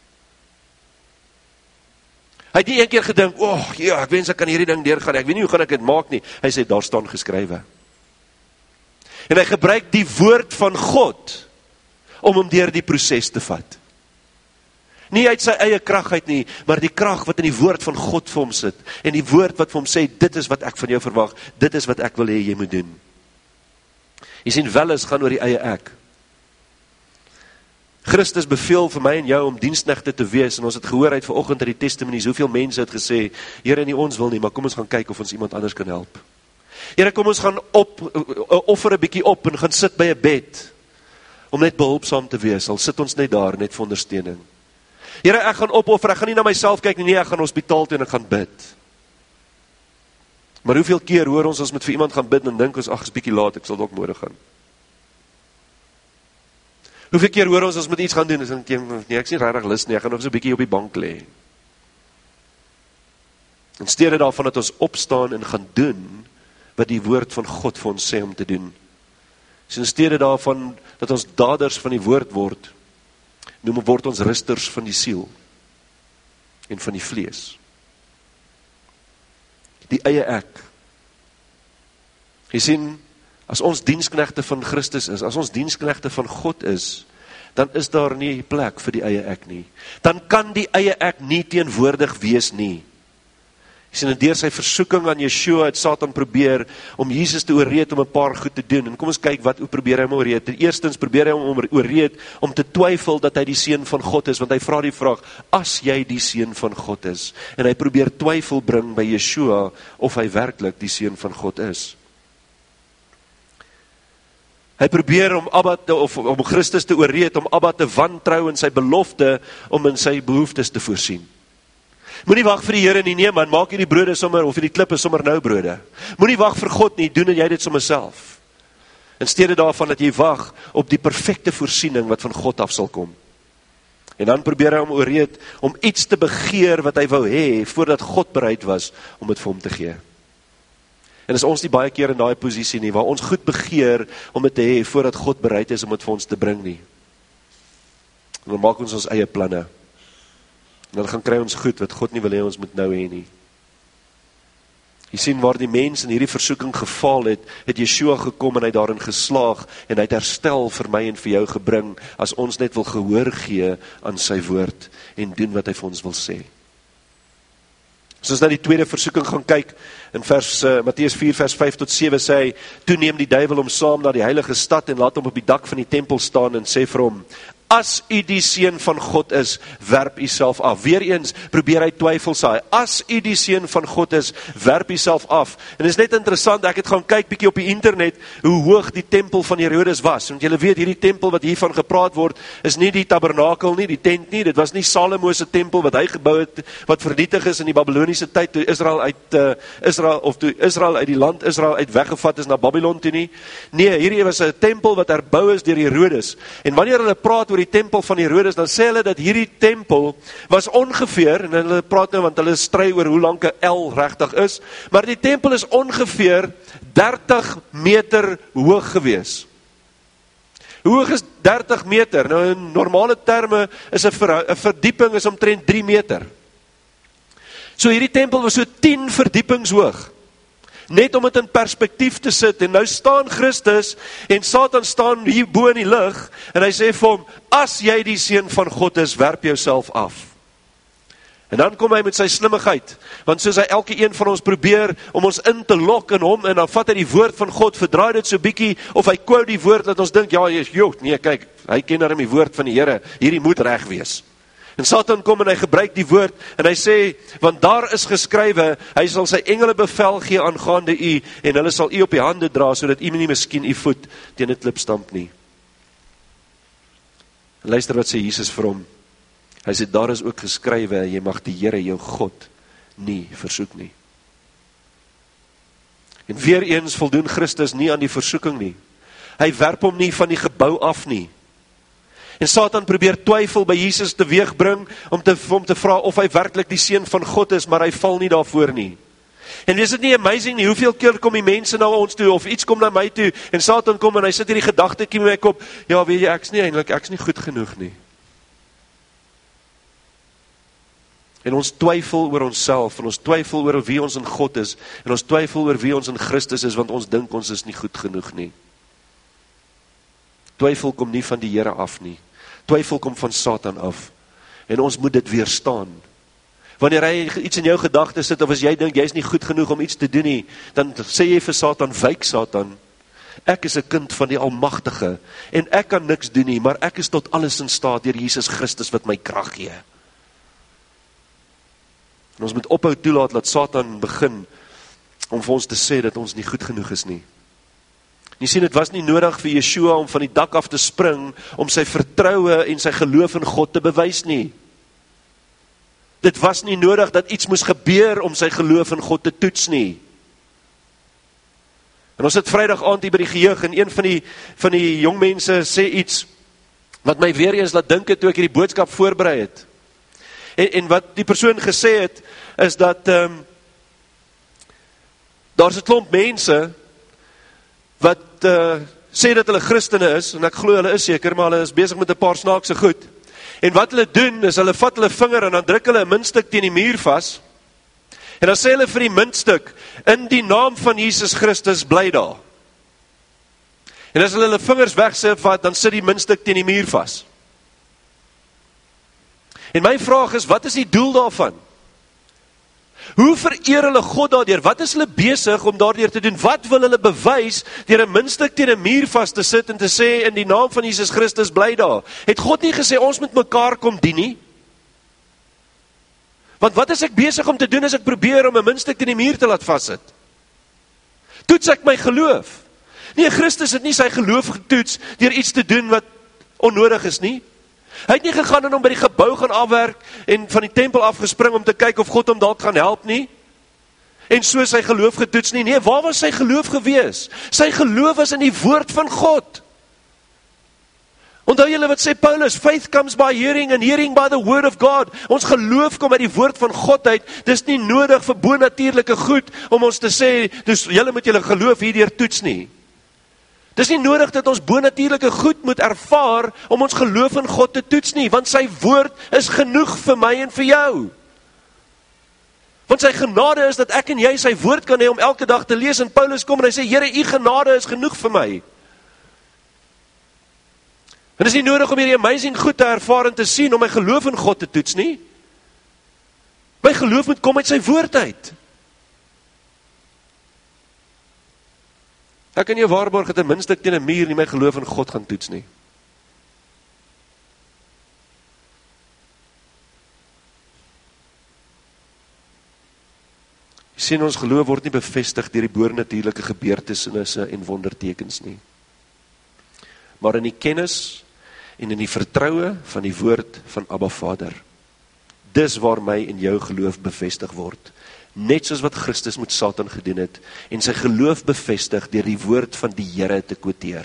Hy het nie een keer gedink, ja, ek wens ek kan hierdie ding deurgaan, ek weet nie hoe gaan ek dit maak nie. Hy sê, daar staan geskrywe. En hy gebruik die woord van God om hom deur die proses te vat. Nie uit sy eie krag uit nie, maar die krag wat in die woord van God vir hom sit, en die woord wat vir hom sê, dit is wat ek van jou verwag, dit is wat ek wil hê jy moet doen. Jy sien, welis gaan oor die eie ek. Christus beveel vir my en jou om diensknegte te wees, en ons het gehoor uit vanoggend uit die testimonies, hoeveel mense het gesê, Here, nie ons wil nie, maar kom ons gaan kyk of ons iemand anders kan help. Here, kom ons gaan offer 'n bietjie op, en gaan sit by 'n bed, om net behulpsaam te wees, al sit ons net daar, net vir ondersteuning. Here, ek gaan opoffer, ek gaan nie na myself kyk nie, ek gaan hospitaal toe en ek gaan bid. Maar hoeveel keer hoor ons moet vir iemand gaan bid, en dink ons, ag, is bietjie laat, ek sal dalk môre gaan. Hoeveel keer hoor ons moet iets gaan doen, en dan dink ek, nee, ek is nie regtig lus nie, ek gaan nog so 'n bietjie op die bank lê. In steede daarvan dat ons opstaan en gaan doen, wat die woord van God vir ons sê om te doen. So in steede daarvan, dat ons daders van die woord word ons rusters van die siel en van die vlees. Die eie ek. Jy sien, as ons diensknegte van Christus is, as ons diensknegte van God is, dan is daar nie plek vir die eie ek nie. Dan kan die eie ek nie teenwoordig wees nie. Jy sien, en deur sy versoeking aan Yeshua het Satan probeer om Jesus te oorreed om 'n paar goed te doen. En kom ons kyk hoe probeer hy hom oorreed. Eerstens probeer hy hom oorreed om te twyfel dat hy die seun van God is, want hy vra die vraag, as jy die seun van God is, en hy probeer twyfel bring by Yeshua of hy werklik die seun van God is. Hy probeer om Christus te oorreed, om Abba te wantrou in sy belofte, om in sy behoeftes te voorsien. Moenie wag vir die Here nie, nee man, maak hierdie brode sommer, of hierdie klippe sommer nou brode. Moenie wag vir God nie, doen jy dit sommer self. In steede daarvan dat jy wag op die perfekte voorsiening wat van God af sal kom. En dan probeer hy hom oorreed om iets te begeer wat hy wou hê, voordat God bereid was om dit vir hom te gee. En is ons nie baie keer in daai posisie nie, waar ons goed begeer om dit te hê, voordat God bereid is om dit vir ons te bring nie. En dan maak ons eie planne. En dan gaan kry ons goed wat God nie wil hê ons moet nou hê nie. Jy sien waar die mens in hierdie versoeking gefaal het, het Yeshua gekom en hy daarin geslaag en hy het herstel vir my en vir jou gebring as ons net wil gehoor gee aan sy woord en doen wat hy vir ons wil sê. As ons na die tweede versoeking gaan kyk, in Matteus 4 vers 5 tot 7 sê hy, toe neem die duiwel hom saam na die heilige stad en laat hom op die dak van die tempel staan en sê vir hom, as u die seun van God is, werp u self af. Weereens probeer hy twyfel saai. As u die seun van God is, werp u self af. En dit is net interessant, ek het gaan kyk bietjie op die internet, hoe hoog die tempel van Herodes was. Want julle weet, hierdie tempel wat hiervan gepraat word, is nie die tabernakel nie, die tent nie. Dit was nie Salomo se tempel wat hy gebou het, wat vernietig is in die Babyloniese tyd, toe Israel uit die land Israel uit weggevat is na Babylon toe nie. Nee, hierdie was 'n tempel wat herbou is deur Herodes. En wanneer hulle praat oor die tempel van Herodes, dan sê hulle dat hierdie tempel was ongeveer, en hulle praat nou, want hulle stry oor hoe lank 'n L regtig is, maar die tempel is ongeveer 30 meter hoog gewees. Hoe hoog is 30 meter? Nou in normale terme is 'n verdieping is omtrent 3 meter. So hierdie tempel was so 10 verdiepings hoog. Net om dit in perspektief te sit, en nou staan Christus, en Satan staan hier bo in die lug, en hy sê vir hom, as jy die seun van God is, werp jouself af. En dan kom hy met sy slimmigheid, want soos hy elke een van ons probeer, om ons in te lok in hom, en dan vat hy die woord van God, verdraai dit so bietjie, of hy quote die woord, dat ons dink, ja, nee, kyk, hy ken daarom die woord van die Here, hierdie moet reg wees. En Satan kom en hy gebruik die woord, en hy sê, want daar is geskrywe, hy sal sy engele bevel gee aangaande u, en hulle sal u op die hande dra, sodat u nie miskien u voet teen 'n klip stamp nie. En luister wat sê Jesus vir hom, hy sê, daar is ook geskrywe, jy mag die Here jou God nie versoek nie. En weer eens voldoen Christus nie aan die versoeking nie. Hy werp hom nie van die gebou af nie. En Satan probeer twyfel by Jesus teweegbring, om te vra of hy werklik die seun van God is, maar hy val nie daarvoor nie. En is dit nie amazing nie, hoeveel keer kom die mense na ons toe, of iets kom na my toe, en Satan kom en hy sit hierdie gedagtetjie met my kop, ja, weet jy, ek's nie goed genoeg nie. En ons twyfel oor onsself, en ons twyfel oor wie ons in God is, en ons twyfel oor wie ons in Christus is, want ons dink ons is nie goed genoeg nie. Twyfel kom nie van die Here af nie. Twyfel kom van Satan af. En ons moet dit weerstaan. Wanneer hy iets in jou gedagtes sit, of as jy dink, jy is nie goed genoeg om iets te doen nie, dan sê jy vir Satan, wyk Satan, ek is 'n kind van die Almagtige, en ek kan niks doen nie, maar ek is tot alles in staat deur Jesus Christus wat my krag gee. En ons moet ophou toelaat, dat Satan begin, om vir ons te sê, dat ons nie goed genoeg is nie. Jy sien, het was nie nodig vir Yeshua om van die dak af te spring, om sy vertroue en sy geloof in God te bewys nie. Dit was nie nodig dat iets moes gebeur om sy geloof in God te toets nie. En ons het Vrydag aand hier by die geheug, en een van die jong mense sê iets, wat my weer eens laat dink het, toe ek hierdie boodskap voorberei het. En wat die persoon gesê het, is dat, daar is 'n klomp mense, wat sê dat hulle Christene is, en ek glo hulle is seker, maar hulle is besig met 'n paar snaakse goed. En wat hulle doen, is hulle vat hulle vinger, en dan druk hulle 'n muntstuk teen die muur vas, en dan sê hulle vir die muntstuk, in die naam van Jesus Christus bly daar. En as hulle vingers wegsit, dan sit die muntstuk teen die muur vas. En my vraag is, wat is die doel daarvan? Hoe vereer hulle God daardeur? Wat is hulle besig om daardeur te doen? Wat wil hulle bewys deur 'n muntstuk teen 'n muur vas te sit en te sê, in die naam van Jesus Christus bly daar? Het God nie gesê, ons moet mekaar kom dien nie? Want wat is ek besig om te doen as ek probeer om 'n muntstuk teen die muur te laat vassit? Toets ek my geloof? Nee, Christus het nie sy geloof getoets deur iets te doen wat onnodig is nie. Hy het nie gegaan en hom by die gebou gaan afwerk en van die tempel afgespring om te kyk of God hom dalk gaan help nie. En so sy geloof getoets nie. Nee, waar was sy geloof gewees? Sy geloof was in die woord van God. Onthou julle wat sê Paulus, faith comes by hearing and hearing by the word of God. Ons geloof kom uit die woord van God uit. Dis nie nodig vir bonatuurlike goed om ons te sê, dus julle moet julle geloof hierdeur toets nie. Dis nie nodig dat ons bonatuurlike goed moet ervaar om ons geloof in God te toets nie, want sy woord is genoeg vir my en vir jou. Want sy genade is dat ek en jy sy woord kan hê om elke dag te lees, en Paulus kom en hy sê, Here, u genade is genoeg vir my. En dit is nie nodig om hierdie amazing goed te ervaar en te sien, om my geloof in God te toets nie. My geloof moet kom uit sy woord uit. Ek kan jou waarborg dat ten minste ek teen 'n muur nie my geloof in God gaan toets nie. Jy sien, ons geloof word nie bevestig deur die boonatuurlike gebeurtenisse en wondertekens nie. Maar in die kennis en in die vertroue van die woord van Abba Vader. Dis waar my en jou geloof bevestig word. Net soos wat Christus met Satan gedoen het, en sy geloof bevestig deur die woord van die Here te quoteer.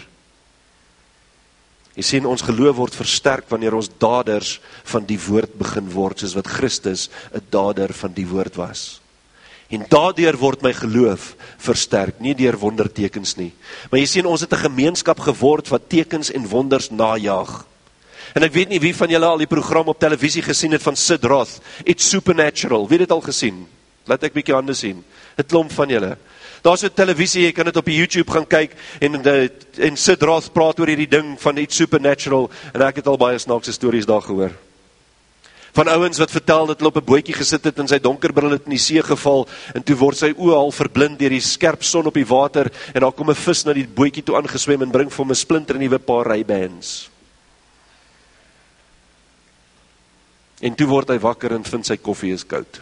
Jy sien, ons geloof word versterk wanneer ons daders van die woord begin word, soos wat Christus 'n dader van die woord was. En daardeur word my geloof versterk, nie deur wondertekens nie. Maar jy sien, ons het 'n gemeenskap geword wat tekens en wonders najag. En ek weet nie wie van julle al die program op televisie gesien het van Sid Roth, It's Supernatural, wie het dit al gesien? Laat ek bietjie hande sien, 'n klomp van julle. Daar is 'n televisie, jy kan dit op die YouTube gaan kyk, en Sid Roth praat oor hierdie ding van It's Supernatural, en ek het al baie snaakse stories daar gehoor. Van ouens wat vertel dat hulle op 'n bootjie gesit het en sy donkerbril het in die see geval, en toe word sy oë al verblind deur die skerp son op die water, en daar kom 'n vis na die bootjie toe aangeswem en bring vir hom 'n splinter nuwe paar Ray-Bans. En toe word hy wakker en vind sy koffie is koud.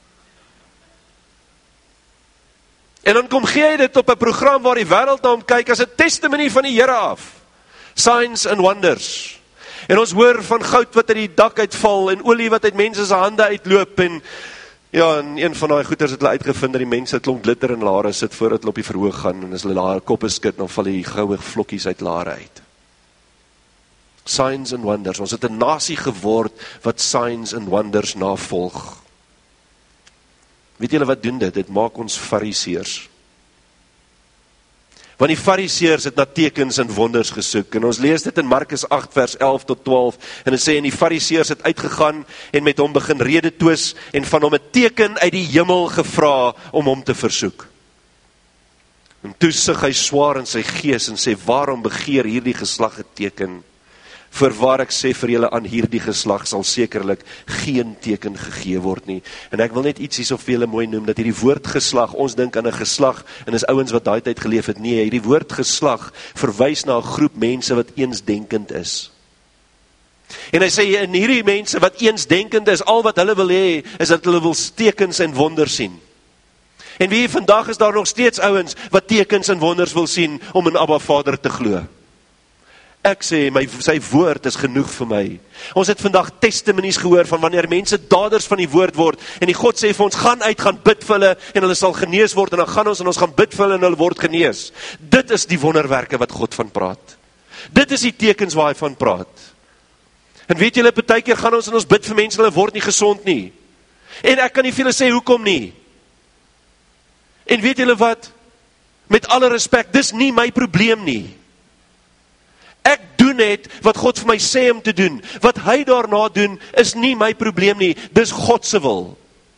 En dan kom gee hy dit op 'n program waar die wêreld na hom kyk as 'n testimonie van die Here af. Signs and wonders. En ons hoor van goud wat uit die dak uitval, en olie wat uit mense se hande uitloop, en ja, en een van daai goeters het hulle uitgevind dat die mense klomp glitter in hulle hare sit voordat hulle op die verhoog gaan, en as hulle hulle koppe skud, dan val die goue vlokkies uit hulle hare uit. Signs and wonders. Ons het 'n nasie geword wat signs and wonders navolg. Weet julle wat doen dit? Dit maak ons fariseërs. Want die fariseërs het na tekens en wonders gesoek, en ons lees dit in Markus 8 vers 11 tot 12, en dit sê, en die fariseërs het uitgegaan, en met hom begin rede twis, en van hom 'n teken uit die hemel gevra, om hom te versoek. En toe sug hy swaar in sy gees, en sê, waarom begeer hierdie geslag 'n teken? Voorwaar ek sê vir julle, aan hierdie geslag sal sekerlik geen teken gegee word nie. En ek wil net iets hierso vir julle mooi noem, dat hierdie woord geslag, ons dink aan 'n geslag, en is ouens wat daai tyd geleef het. Nee, hierdie woord geslag verwys na 'n groep mense wat eensdenkend is. En hy sê, en hierdie mense wat eensdenkend is, al wat hulle wil hê, is dat hulle wil tekens en wonders sien. En wie vandag is daar nog steeds ouens wat tekens en wonders wil sien, om in Abba Vader te glo. Ek sê, sy woord is genoeg vir my. Ons het vandag testimonies gehoor van wanneer mense daders van die woord word, en die God sê vir ons, gaan uit, gaan bid vir hulle, en hulle sal genees word, en dan gaan ons gaan bid vir hulle, en hulle word genees. Dit is die wonderwerke wat God van praat. Dit is die tekens waar hy van praat. En weet julle, partykeer gaan ons en ons bid vir mense, hulle word nie gesond nie. En ek kan nie vir julle sê, hoekom nie? En weet julle wat? Met alle respek, dis nie my probleem nie. Ek doen net wat God vir my sê om te doen. Wat hy daarna doen, is nie my probleem nie. Dis God se wil.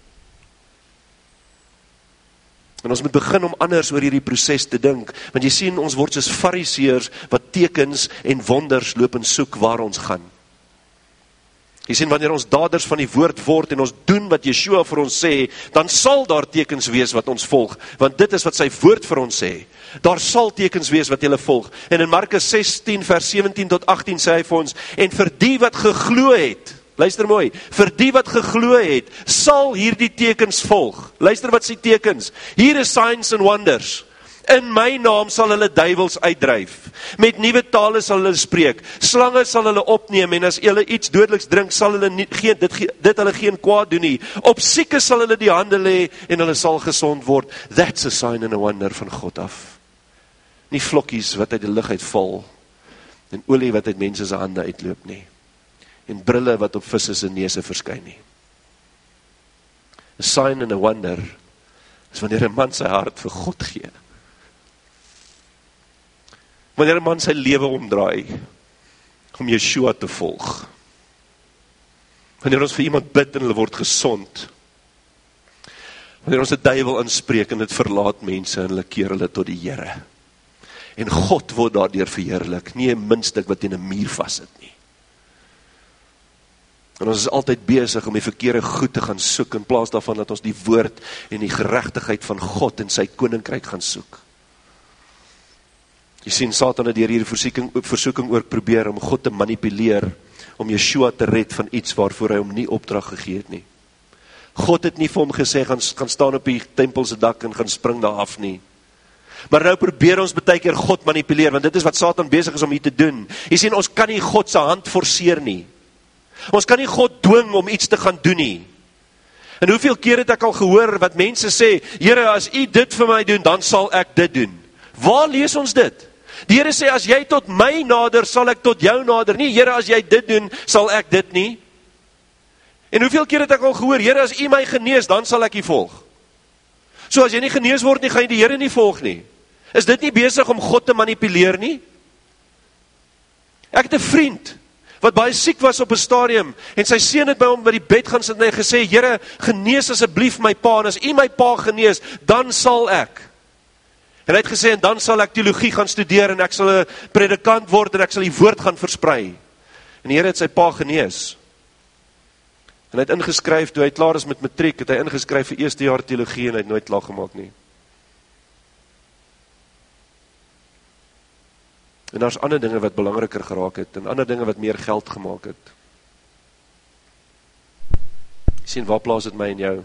En ons moet begin om anders oor hierdie proses te dink. Want jy sien, ons word soos fariseërs wat tekens en wonders loop en soek waar ons gaan. Jy sien, wanneer ons daders van die woord word en ons doen wat Yeshua vir ons sê, dan sal daar tekens wees wat ons volg, want dit is wat sy woord vir ons sê. Daar sal tekens wees wat julle volg. En in Markus 16 vers 17 tot 18 sê hy vir ons, en vir die wat geglo het, luister mooi, vir die wat geglo het, sal hierdie tekens volg. Luister wat sê tekens. Hier is signs and wonders. In my naam sal hulle duiwels uitdryf. Met nuwe tale sal hulle spreek. Slange sal hulle opneem, en as hulle iets dodeliks drink, sal hulle dit hulle geen kwaad doen nie. Op siekes sal hulle die hande lê, en hulle sal gesond word. That's a sign and a wonder van God af. Nie vlokkies wat uit die lug uitval, en olie wat uit mense se hande uitloop nie. En brille wat op visse se neuse verskyn nie. A sign and a wonder is wanneer 'n man sy hart vir God gee. Wanneer 'n man sy lewe omdraai om Yeshua te volg. Wanneer ons vir iemand bid en hulle word gesond. Wanneer ons die duiwel aanspreek en dit verlaat mense en hulle keer hulle tot die Here. En God word daardeur verheerlik, nie 'n muntstuk wat teen 'n muur vassit nie. En ons is altyd besig om die verkeerde goed te gaan soek, in plaas daarvan dat ons die woord en die geregtigheid van God en sy koninkryk gaan soek. Jy sien, Satan het deur hierdie versoeking ook probeer om God te manipuleer, om Yeshua te red van iets waarvoor hy hom nie opdrag gegee het nie. God het nie vir hom gesê, gaan staan op die tempelse dak en gaan spring daar af nie. Maar nou probeer ons baie keer God manipuleer, want dit is wat Satan besig is om hier te doen. Jy sien, ons kan nie God se hand forceer nie. Ons kan nie God dwing om iets te gaan doen nie. En hoeveel keer het ek al gehoor wat mense sê, Here, as U dit vir my doen, dan sal ek dit doen. Waar lees ons dit? Die Here sê, as jy tot my nader, sal ek tot jou nader. Nie, Here, as jy dit doen, sal ek dit nie. En hoeveel keer het ek al gehoor, Here, as U my genees, dan sal ek U volg. So as jy nie genees word nie, gaan jy die Here nie volg nie. Is dit nie besig om God te manipuleer nie? Ek het 'n vriend wat baie siek was op 'n stadium en sy seun het by hom by die bed gaan sit en hy gesê, Here, genees asseblief my pa, en as U my pa genees, dan sal ek. En hy het gesê, en dan sal ek teologie gaan studeer en ek sal 'n predikant word en ek sal die woord gaan versprei. En die Here het sy pa genees. En hy het ingeskryf, toe hy klaar is met matriek, het hy ingeskryf vir eerste jaar teologie en hy het nooit klaar gemaak nie. En daar's ander dinge wat belangriker geraak het, en ander dinge wat meer geld gemaak het. Jy sien, waar plaas dit my en jou?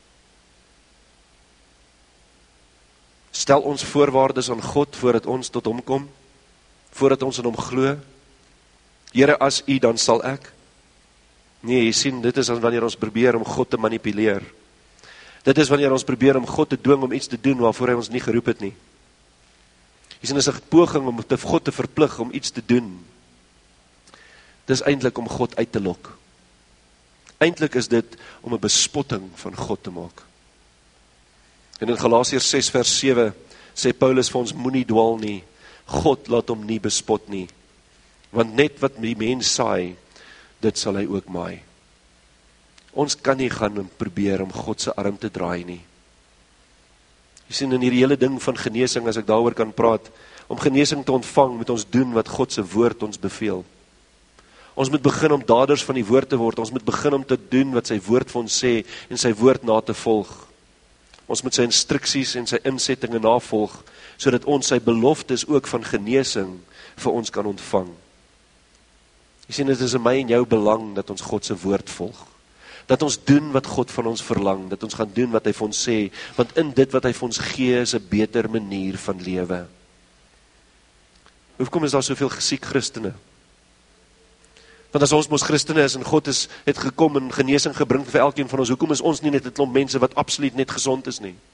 Stel ons voorwaardes aan God, voordat ons tot hom kom, voordat ons in hom glo. Here, as U, dan sal ek. Nee, jy sien, dit is wanneer ons probeer om God te manipuleer. Dit is wanneer ons probeer om God te dwing om iets te doen, waarvoor hy ons nie geroep het nie. Jy sien, dit is 'n poging om God te verplig om iets te doen. Dit is eintlik om God uit te lok. Eintlik is dit om 'n bespotting van God te maak. En in Galasiërs 6 vers 7 sê Paulus vir ons, moenie dwaal nie. God laat hom nie bespot nie. Want net wat die mens saai, dit sal hy ook maai. Ons kan nie gaan probeer om God se arm te draai nie. Jy sien, in hierdie hele ding van genesing, as ek daaroor kan praat, om genesing te ontvang, moet ons doen wat God se woord ons beveel. Ons moet begin om daders van die woord te word, ons moet begin om te doen wat sy woord vir ons sê, en sy woord na te volg. Ons moet sy instruksies en sy insettinge navolg, sodat ons sy beloftes ook van genesing vir ons kan ontvang. Jy sien, dit is in my en jou belang dat ons God se woord volg. Dat ons doen wat God van ons verlang, dat ons gaan doen wat hy vir ons sê, want in dit wat hy vir ons gee is 'n beter manier van lewe. Hoekom is daar soveel siek Christene? Want as ons mos Christene is en God het gekom en genesing gebring vir elkeen van ons, hoekom is ons nie net 'n klomp mense wat absoluut net gesond is nie?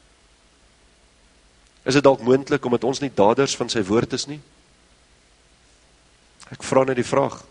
Is dit dalk moontlik omdat ons nie daders van sy woord is nie? Ek vra net die vraag.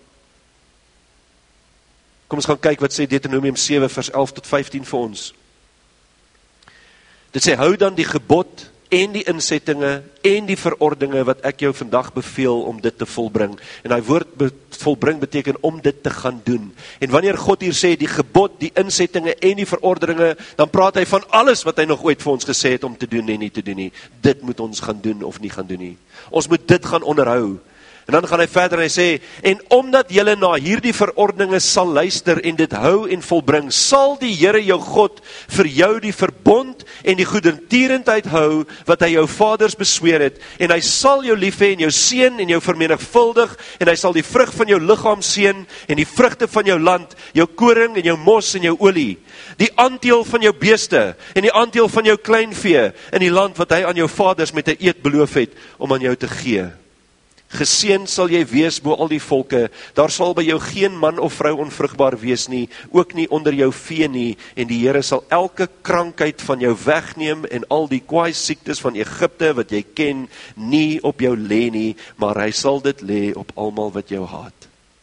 Kom ons gaan kyk wat sê Deuteronomium 7 vers 11 tot 15 vir ons. Dit sê, hou dan die gebod en die insettinge en die verordeninge wat ek jou vandag beveel om dit te volbring. En hy woord volbring beteken om dit te gaan doen. En wanneer God hier sê die gebod, die insettinge en die verordeninge, dan praat hy van alles wat hy nog ooit vir ons gesê het om te doen en nie te doen nie. Dit moet ons gaan doen of nie gaan doen nie. Ons moet dit gaan onderhou. En dan gaan hy verder en hy sê, en omdat julle na hierdie verordeninge sal luister en dit hou en volbring, sal die Here jou God vir jou die verbond en die goedertierendheid hou, wat hy jou vaders besweer het, en hy sal jou lief hê en jou seën en jou vermenigvuldig, en hy sal die vrug van jou liggaam seën, en die vrugte van jou land, jou koring en jou mos en jou olie, die aandeel van jou beeste, en die aandeel van jou kleinvee, in die land wat hy aan jou vaders met 'n eed beloof het, om aan jou te gee. Geseën sal jy wees bo al die volke, daar sal by jou geen man of vrou onvrugbaar wees nie, ook nie onder jou vee nie, en die Here sal elke krankheid van jou wegneem, en al die kwaai siektes van Egipte wat jy ken, nie op jou lê nie, maar hy sal dit lê op almal wat jou haat.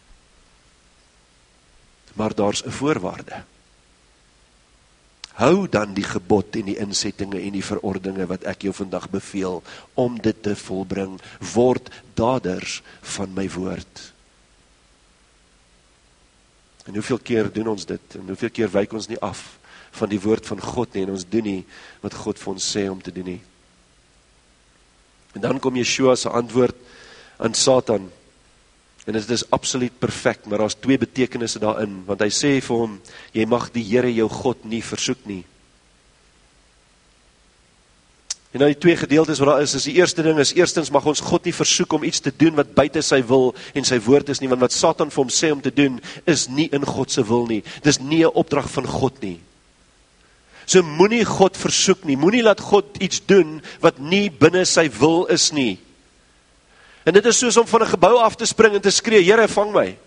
Maar daar's 'n voorwaarde. Hou dan die gebod en die insettinge en die verordeninge wat ek jou vandag beveel, om dit te volbring, word daders van my woord. En hoeveel keer doen ons dit, en hoeveel keer wyk ons nie af van die woord van God nie, en ons doen nie wat God vir ons sê om te doen nie. En dan kom Yeshua se antwoord aan Satan, en dit is absoluut perfek, maar daar's twee betekenisse daarin, want hy sê vir hom, jy mag die Here jou God nie versoek nie. En nou die twee gedeeltes wat daar is die eerste ding is, eerstens mag ons God nie versoek om iets te doen wat buite sy wil en sy woord is nie, want wat Satan vir hom sê om te doen, is nie in God se wil nie, dis nie 'n opdrag van God nie. So moenie God versoek nie, moenie laat God iets doen wat nie binne sy wil is nie. En dit is soos om van 'n gebou af te spring en te skree, Here, vang my.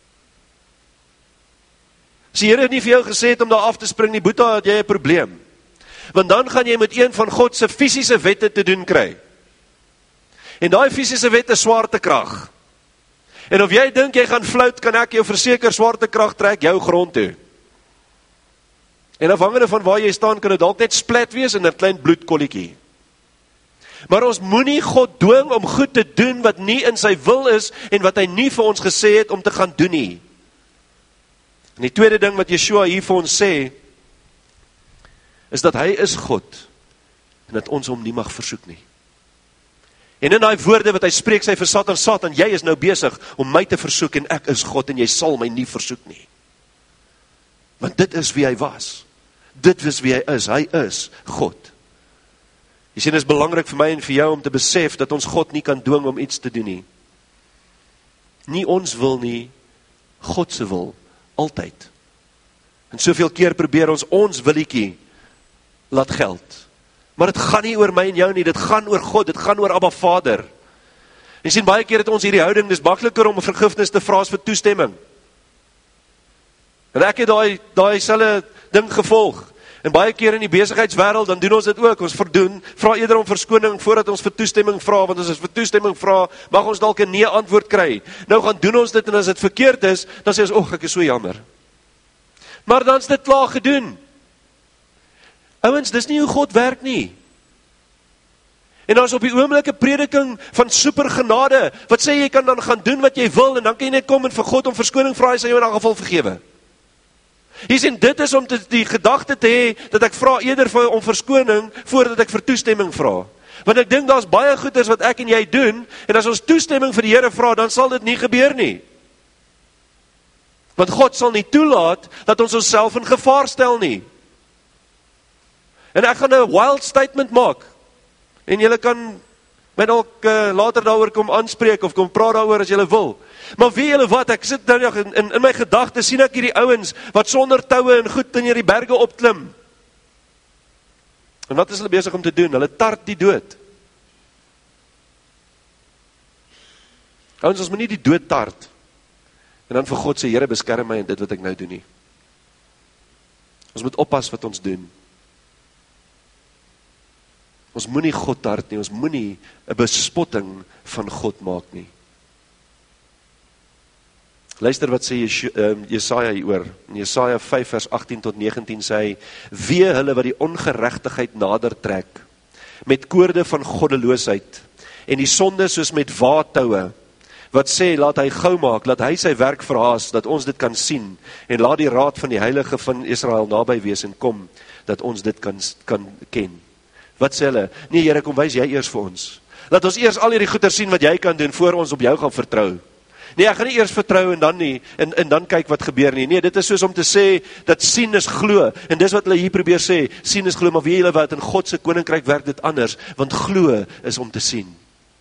As die Here nie vir jou gesê het om daar af te spring nie, Boeta, het jy 'n probleem. Want dan gaan jy met een van God se fisiese wette te doen kry. En daai fisiese wet is swaartekrag. En of jy dink jy gaan flout, kan ek jou verseker, swaartekrag trek jou grond toe. En afhangende van waar jy staan, kan dit dalk net splat wees en 'n klein bloedkolletjie. Maar ons moenie God dwing om goed te doen wat nie in sy wil is en wat hy nie vir ons gesê het om te gaan doen nie. En die tweede ding wat Yeshua hier vir ons sê, is dat hy is God en dat ons hom nie mag versoek nie. En in daai woorde wat hy spreek, sê vir Satan, Satan, jy is nou besig om my te versoek en ek is God en jy sal my nie versoek nie. Want dit is wie hy was. Dit is wie hy is God. Jy sien, dit is belangrik vir my en vir jou om te besef dat ons God nie kan dwing om iets te doen nie. Nie ons wil nie, God se wil, altyd. En soveel keer probeer ons willetjie laat geld. Maar dit gaan nie oor my en jou nie, dit gaan oor God, dit gaan oor Abba Vader. Jy sien, baie keer het ons hierdie houding, dis makliker om vergifnis te vra as vir toestemming. En ek het daai selfe ding gevolg. En baie keer in die besigheidswêreld, dan doen ons dit ook, ons vra eerder om verskoning voordat ons vir toestemming vra, want as ons vir toestemming vra, mag ons dalk 'n nee antwoord kry. Nou gaan doen ons dit, en as dit verkeerd is, dan sê ons, ek is so jammer. Maar dan is dit klaar gedoen. Ouens, dis nie hoe God werk nie. En daar is op die oomblik 'n prediking van supergenade, wat sê jy kan dan gaan doen wat jy wil, en dan kan jy net kom en vir God om verskoning vra, hy sal jou in 'n geval vergewe. Hier sien, dit is om die gedagte te hê, dat ek vra eerder om verskoning, voordat ek vir toestemming vra. Want ek dink, daar is baie goeders wat ek en jy doen, en as ons toestemming vir die Here vra, dan sal dit nie gebeur nie. Want God sal nie toelaat, dat ons onsself in gevaar stel nie. En ek gaan 'n wild statement maak, en julle kan my dalk later daaroor kom aanspreek, of kom praat daaroor as julle wil. Maar weet julle wat, ek sit nou in my gedagtes, sien ek hierdie ouens, wat sonder toue en goed in hierdie berge opklim. En wat is hulle besig om te doen? Hulle tart die dood. Ouens, ons moet nie die dood tart, en dan vir God sê, Here, beskerm my in dit wat ek nou doen nie. Ons moet oppas wat ons doen. Ons moenie God tart nie, ons moenie 'n bespotting van God maak nie. Luister wat sê Jesaja hieroor. In Jesaja 5 vers 18 tot 19 sê hy, wee hulle wat die ongeregtigheid nader trek, met koorde van goddeloosheid, en die sonde soos met waatoue, wat sê, laat hy gou maak, laat hy sy werk verhaas, dat ons dit kan sien, en laat die raad van die heilige van Israel naby wees, en kom, dat ons dit kan ken. Wat sê hulle? Nee, Here, kom wys jy eers vir ons. Laat ons eers al hierdie goeie sien wat jy kan doen, voor ons op jou gaan vertrou. Nee, ek gaan nie eers vertrou en dan nie, en dan kyk wat gebeur nie. Nee, dit is soos om te sê, dat sien is glo, en dis wat hulle hier probeer sê, sien is glo, maar weet julle wat, in God se koninkryk werk dit anders, want glo is om te sien.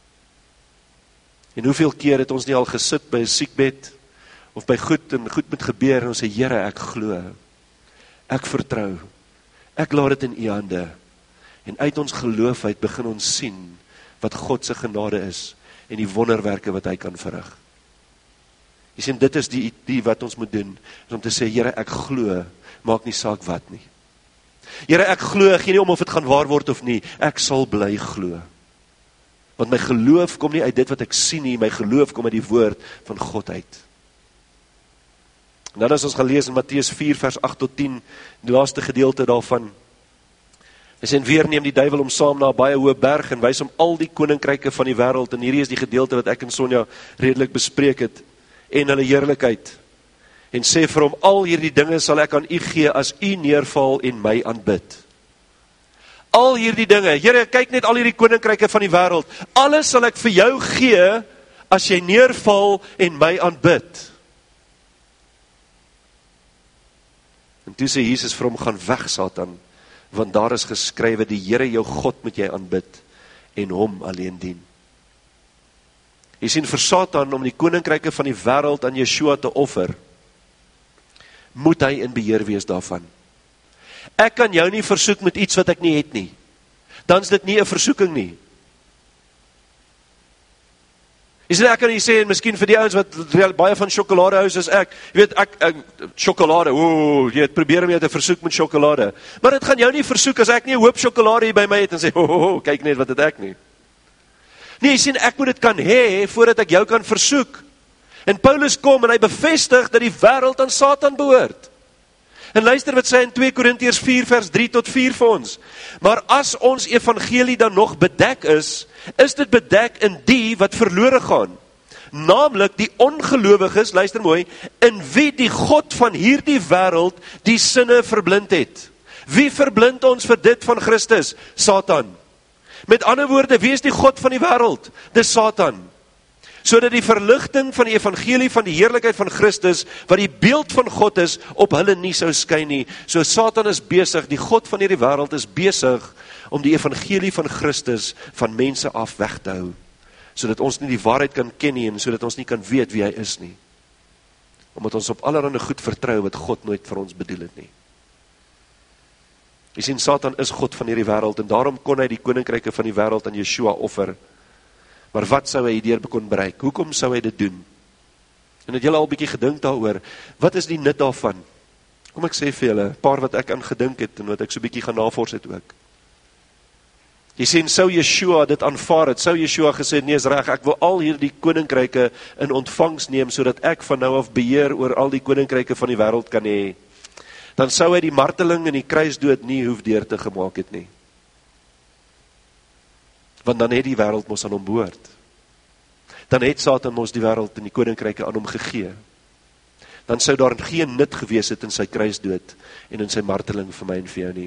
En hoeveel keer het ons nie al gesit by 'n siekbed, of by goed, en goed moet gebeur, en ons sê, Here, ek glo, ek vertrou, ek laat dit in U hande, en uit ons geloof uit begin ons sien, wat God se genade is, en die wonderwerke wat hy kan verrig. Jy sien, dit is die wat ons moet doen, is om te sê, Here, ek glo, maak nie saak wat nie. Here, ek glo, gee nie om of het gaan waar word of nie, ek sal bly glo. Want my geloof kom nie uit dit wat ek sien nie, my geloof kom uit die woord van God uit. En dan as ons gaan lees in Matteus 4 vers 8 tot 10, die laaste gedeelte daarvan, hy sê, en weer neem die duiwel hom saam na 'n baie hoë berg, en wys hom al die koninkryke van die wêreld, en hierdie is die gedeelte wat ek en Sonja redelik bespreek het, en hulle heerlikheid. en sê vir hom, al hierdie dinge sal ek aan u gee as u neerval en my aanbid. Al hierdie dinge, Here, kyk net al hierdie koninkryke van die wêreld, alles sal ek vir jou gee as jy neerval en my aanbid. En toe sê Jesus vir hom, gaan weg Satan, want daar is geskrywe, die Here jou God moet jy aanbid en hom alleen dien. Jy sien, vir Satan om die koninkryke van die wêreld aan Yeshua te offer, moet hy in beheer wees daarvan. Ek kan jou nie versoek met iets wat ek nie het nie. Dan is dit nie 'n versoeking nie. Jy sê, ek kan nie sê, en miskien vir die ouens wat baie van sjokolade hou soos ek, jy weet, ek sjokolade, jy het probeer om jou te versoek met sjokolade, maar dit gaan jou nie versoek as ek nie 'n hoop sjokolade hier by my het en sê, kyk net wat het ek nie. Nee, jy sien, ek moet dit kan hê, voordat ek jou kan versoek. En Paulus kom en hy bevestig dat die wêreld aan Satan behoort. En luister wat sê in 2 Korintiërs 4 vers 3 tot 4 vir ons. Maar as ons evangelie dan nog bedek is dit bedek in die wat verlore gaan. Naamlik die ongelowiges, luister mooi, in wie die God van hierdie wêreld die sinne verblind het. Wie verblind ons vir dit van Christus? Satan. Met ander woorde, wie is die God van die wêreld? Dis Satan. Sodat die verligting van die evangelie van die heerlikheid van Christus, wat die beeld van God is, op hulle nie sou skyn nie. So Satan is besig, die God van hierdie wêreld is besig om die evangelie van Christus van mense af weg te hou, sodat ons nie die waarheid kan ken nie, en sodat ons nie kan weet wie hy is nie. Omdat ons op allerhande goed vertrou wat God nooit vir ons bedoel het nie. Jy sien, Satan is God van hierdie wêreld, en daarom kon hy die koninkryke van die wêreld aan Yeshua offer. Maar wat sou hy hierdeur kon bereik? Hoekom sou hy dit doen? En het julle al 'n bietjie gedink daaroor, wat is die nut daarvan? Kom ek sê vir julle, 'n paar wat ek aan gedink het, en wat ek so 'n bietjie gaan navors het ook. Jy sien, sou Yeshua dit aanvaar het, sou Yeshua gesê, nee, is reg, ek wil al hierdie koninkryke in ontvangs neem, sodat ek van nou af beheer oor al die koninkryke van die wêreld kan hê, dan sou hy die marteling en die kruisdood nie hoef deur te gemaak het nie. Want dan het die wêreld mos aan hom behoort. Dan het Satan mos die wêreld en die koninkryke aan hom gegee. Dan sou daar geen nut gewees het in sy kruisdood en in sy marteling vir my en vir jou nie.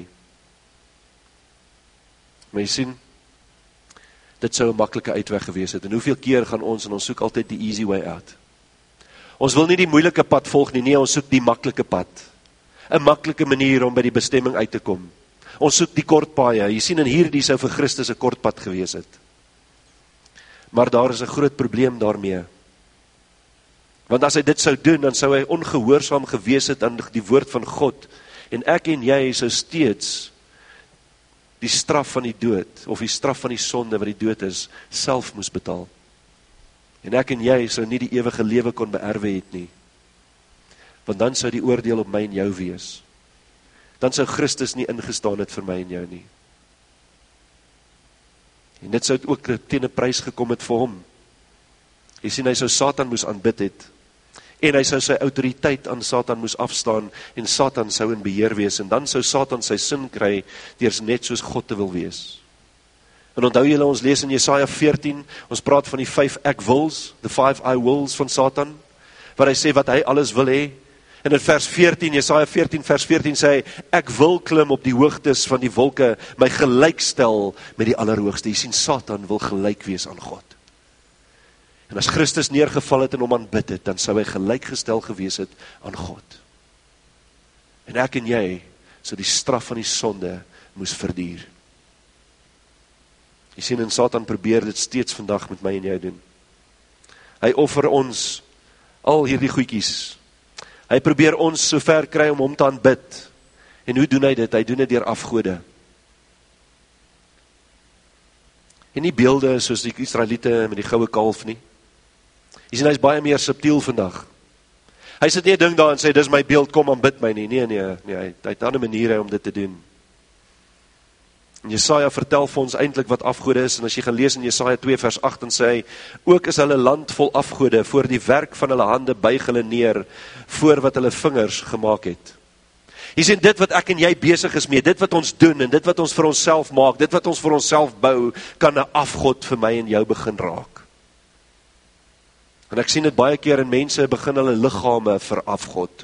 Maar jy sien, dit sou 'n maklike uitweg gewees het. En hoeveel keer gaan ons, en ons soek altyd die easy way out. Ons wil nie die moeilike pad volg nie, nee, ons soek die maklike pad. 'n maklike manier om by die bestemming uit te kom. Ons soek die kort paaie. Jy sien, in hierdie sou vir Christus 'n kort pad gewees het. Maar daar is 'n groot probleem daarmee. Want as hy dit sou doen, dan sou hy ongehoorsaam gewees het aan die woord van God. En ek en jy sou steeds die straf van die dood, of die straf van die sonde wat die dood is, self moes betaal. En ek en jy sou nie die ewige lewe kon beerwe het nie. Want dan sou die oordeel op my en jou wees. Dan sou Christus nie ingestaan het vir my en jou nie. En dit sou ook teen 'n prys gekom het vir hom. Jy sien, hy sou Satan moes aanbid het, en hy sou sy autoriteit aan Satan moes afstaan, en Satan sou in beheer wees, en dan sou Satan sy sin kry, deur net soos God te wil wees. En onthou julle, ons lees in Jesaja 14, ons praat van die 5 ek wils, the 5 I wills van Satan, waar hy sê wat hy alles wil hê. En in vers 14, Jesaja 14 vers 14 sê hy, ek wil klim op die hoogtes van die wolke, my gelykstel met die Allerhoogste. Jy sien, Satan wil gelyk wees aan God. En as Christus neergeval het en hom aanbid het, dan sou hy gelykgestel gewees het aan God. En ek en jy sou die straf van die sonde moes verduur. Jy sien, en Satan probeer dit steeds vandag met my en jou doen. Hy offer ons al hierdie goedjies. Hy probeer ons so ver kry om hom te aanbid. En hoe doen hy dit? Hy doen dit deur afgode. En nie beelde soos die Israeliete met die goue kalf nie. Jy sien, hy is baie meer subtiel vandag. Hy sit nie 'n ding daar en sê, dis my beeld, kom aanbid my nie. Nee, hy het ander maniere om dit te doen. En Jesaja vertel vir ons eintlik wat afgode is, en as jy gaan lees in Jesaja 2 vers 8, en sê hy, ook is hulle land vol afgode, voor die werk van hulle hande buig hulle neer, voor wat hulle vingers gemaak het. Jy sien, dit wat ek en jy besig is mee, dit wat ons doen, en dit wat ons vir onsself maak, dit wat ons vir onsself bou, kan 'n afgod vir my en jou begin raak. En ek sien dit baie keer in mense begin hulle liggame verafgod.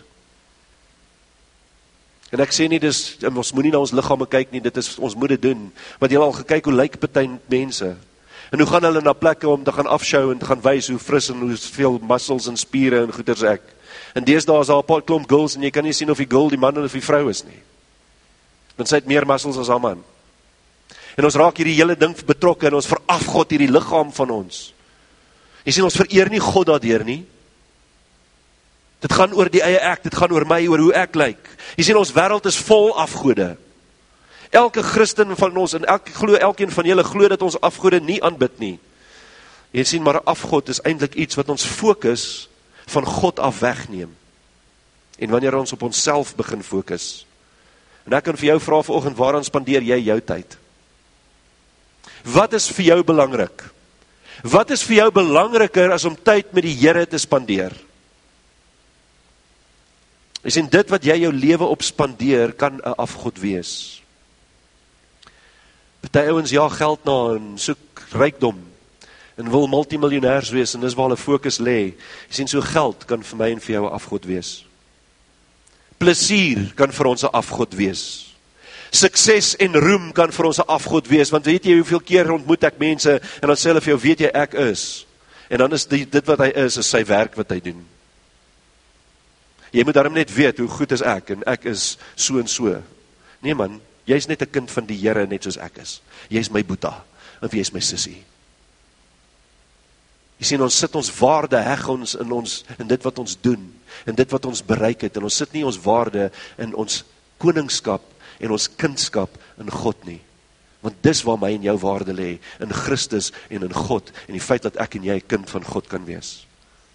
En ek sê nie, ons moet nie na ons liggame kyk nie, ons moet dit doen. Want jy al gekyk hoe lyk party mense. En hoe gaan hulle na plekke om te gaan afshow en te gaan wys hoe fris en hoe veel muscles en spiere en goeders ek. En deesdae is daar 'n paar klomp girls en jy kan nie sien of die girl die man of die vrou is nie. Want sy het meer muscles as haar man. En ons raak hierdie hele ding betrokke en ons verafgod hierdie liggaam van ons. Jy sien, ons vereer nie God daardeur nie. Dit gaan oor die eie ek, dit gaan oor my, oor hoe ek lyk. Jy sien, ons wêreld is vol afgode. Elke Christen van ons, en elkeen van julle glo dat ons afgode nie aanbid nie. Jy sien, maar afgod is eintlik iets wat ons fokus van God af wegneem. En wanneer ons op onsself begin fokus. En ek kan vir jou vra vanoggend, waaraan spandeer jy jou tyd? Wat is vir jou belangrik? Wat is vir jou belangriker as om tyd met die Here te spandeer? Jy sien, dit wat jy jou lewe op spandeer, kan 'n afgod wees. Party ouens jaag geld na en soek rykdom en wil multimiljonêers wees en dis waar hulle fokus lê. Jy sien, so geld kan vir my en vir jou 'n afgod wees. Plesier kan vir ons 'n afgod wees. Sukses en roem kan vir ons 'n afgod wees, want weet jy hoeveel keer ontmoet ek mense en dan sê hulle vir jou, weet jy ek is. En dan is dit wat hy is sy werk wat hy doen. Jy moet daarom net weet hoe goed is ek en ek is so en so. Nee man, jy is net 'n kind van die Here net soos ek is. Jy is my boeta en jy is my sussie. Jy sien, ons sit ons waarde heg ons in dit wat ons doen en dit wat ons bereik het en ons sit nie ons waarde in ons koningskap en ons kindskap in God nie. Want dis waar my en jou waarde lê, in Christus en in God en die feit dat ek en jy 'n kind van God kan wees.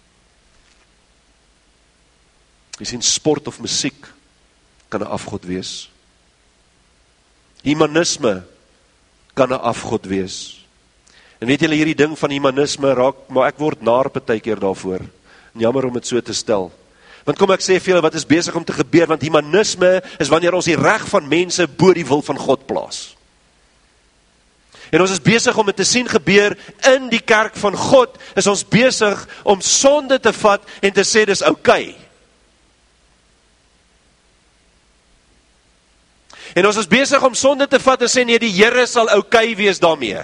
Jy sien, sport of musiek kan 'n afgod wees. Humanisme kan 'n afgod wees. En weet julle, hierdie ding van humanisme raak, maar ek word naar partykeer daarvoor. En jammer om dit so te stel. Want kom ek sê vir julle wat is besig om te gebeur, want humanisme is wanneer ons die reg van mense bo die wil van God plaas. En ons is besig om dit te sien gebeur in die kerk van God, is ons besig om sonde te vat en te sê dis oukei. En ons is besig om sonde te vat en sê nee, die Here sal oukei wees daarmee.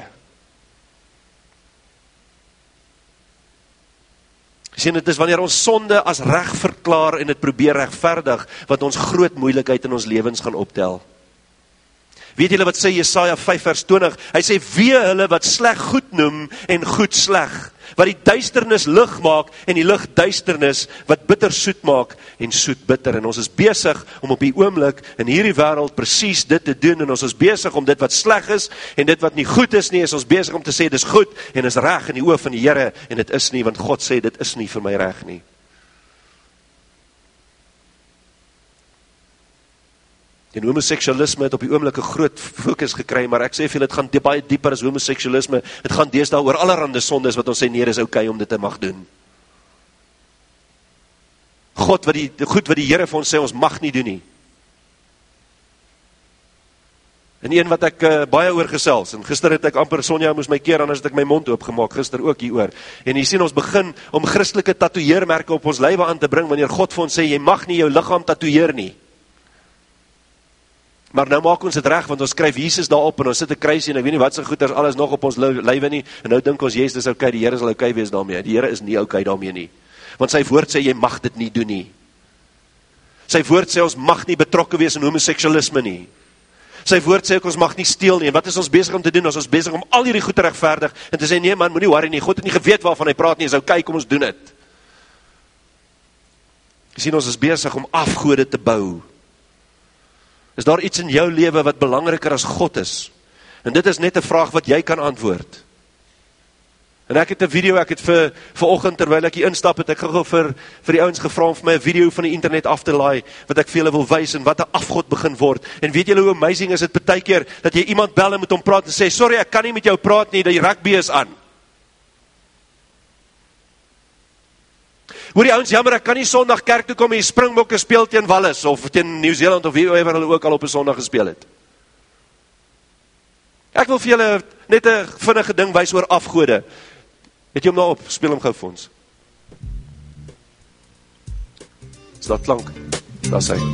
Sien, dit is wanneer ons sonde as reg verklaar en dit probeer regverdig, wat ons groot moeilikheid in ons lewens gaan optel. Weet julle wat sê Jesaja 5 vers 20? Hy sê, wee hulle wat sleg goed noem en goed sleg, wat die duisternis lig maak en die lig duisternis, wat bitter soet maak en soet bitter. En ons is besig om op die oomblik in hierdie wêreld presies dit te doen, en ons is besig om dit wat sleg is en dit wat nie goed is nie, is ons besig om te sê dis goed en is reg in die oë van die Here, en dit is nie, want God sê dit is nie vir my reg nie. En homoseksualisme het op die oomblik 'n groot fokus gekry, maar ek sê vir julle, dit gaan baie dieper as homoseksualisme. Dit gaan deesdae oor allerhande sondes wat ons sê nee, dis oukei om dit te mag doen. Goed wat die Here vir ons sê ons mag nie doen nie. En een wat ek baie oor gesels, en gister het ek amper, Sonja moes my keer, anders het ek my mond oopgemaak, gister ook hieroor. En jy sien, ons begin om Christelike tatoeëermerke op ons lywe aan te bring, wanneer God vir ons sê, jy mag nie jou liggaam tatoeëer nie. Maar nou maak ons dit reg, want ons skryf Jesus daarop, en ons sit 'n kruisie, en ek weet nie wat se goeders alles nog op ons lywe nie, en nou dink ons, yes, dis oukei, die Here sal oukei wees daarmee. Die Here is nie oukei daarmee nie. Want sy woord sê, jy mag dit nie doen nie. Sy woord sê, ons mag nie betrokke wees in homoseksualisme nie. Sy woord sê, ons mag nie steel nie. En wat is ons besig om te doen? Ons is besig om al hierdie goed te regverdig, en te sê, nee man, moenie worry nie, God het nie geweet waarvan hy praat nie, is oukei, kom ons doen dit. Jy sien, ons is besig om afgode te bou. Is daar iets in jou lewe wat belangriker as God is? En dit is net 'n vraag wat jy kan antwoord. En ek het 'n video, ek het vir oggend terwyl ek hier instap het, ek gou vir die ouens gevra om vir my 'n video van die internet af te laai, wat ek vir julle wil wys en wat 'n afgod begin word. En weet julle hoe amazing is dit partykeer dat jy iemand bel en met hom praat en sê, sorry, ek kan nie met jou praat nie, die rugby is aan. Hoor die ouens, jammer, ek kan nie Sondag kerk toe kom en die Springbokke speel teen Wallis, of teen Nieu-Seeland, of wie waar hulle ook al op 'n Sondag gespeel het. Ek wil vir julle net 'n vinnige ding wys oor afgode. Het jy hom nou op, speel hom gou vir ons. Is daar klank? Daar's hy.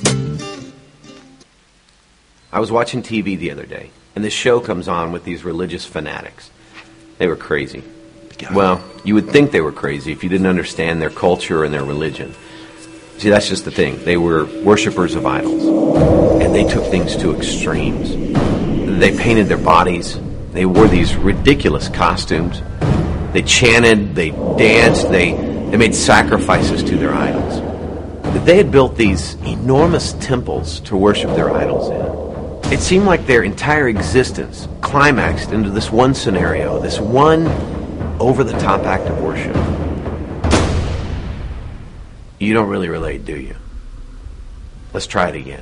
I was watching TV the other day, and this show comes on with these religious fanatics. They were crazy. Well, you would think they were crazy if you didn't understand their culture and their religion. See, that's just the thing. They were worshipers of idols, and they took things to extremes. They painted their bodies. They wore these ridiculous costumes. They chanted, they danced, they made sacrifices to their idols. They had built these enormous temples to worship their idols in. It seemed like their entire existence climaxed into this one scenario, this one over-the-top act of worship. You don't really relate, do you? Let's try it again.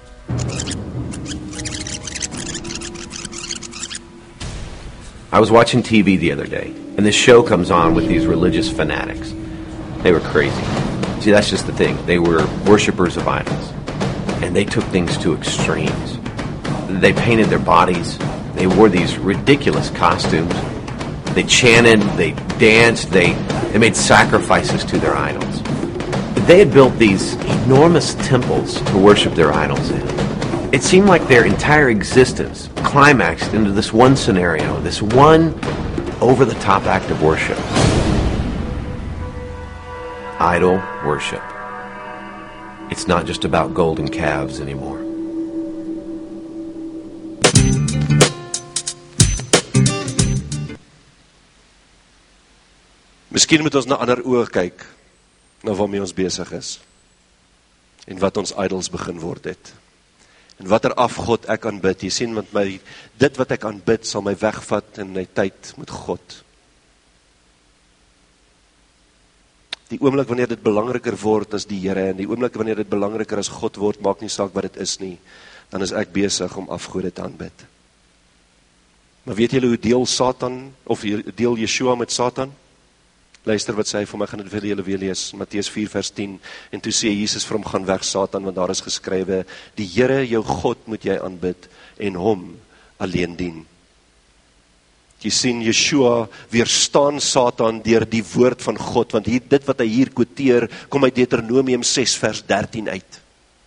I was watching TV the other day, and this show comes on with these religious fanatics. They were crazy. See, that's just the thing. They were worshipers of idols, and they took things to extremes. They painted their bodies. They wore these ridiculous costumes. They chanted, they danced, they made sacrifices to their idols. They had built these enormous temples to worship their idols in. It seemed like their entire existence climaxed into this one scenario, this one over-the-top act of worship. Idol worship. It's not just about golden calves anymore. Miskien moet ons na ander oë kyk, na waarmee ons besig is, en wat ons idols begin word het, en wat afgod ek aanbid. Jy sien, want dit wat ek aanbid, sal my wegvat in my tyd met God. Die oomblik wanneer dit belangriker word as die Here, en die oomblik wanneer dit belangriker as God word, maak nie saak wat dit is nie, dan is ek besig om afgode te aanbid. Maar weet julle hoe deel Satan, of deel Yeshua met Satan? Luister wat sê hy vir my, gaan dit vir julle weer lees, Matteus 4 vers 10, en toe sê Jesus vir hom, gaan weg Satan, want daar is geskrywe, die Here jou God moet jy aanbid, en hom alleen dien. Jy sien, Yeshua weerstaan Satan deur die woord van God, want dit wat hy hier quoteer, kom uit Deuteronomium 6 vers 13 uit.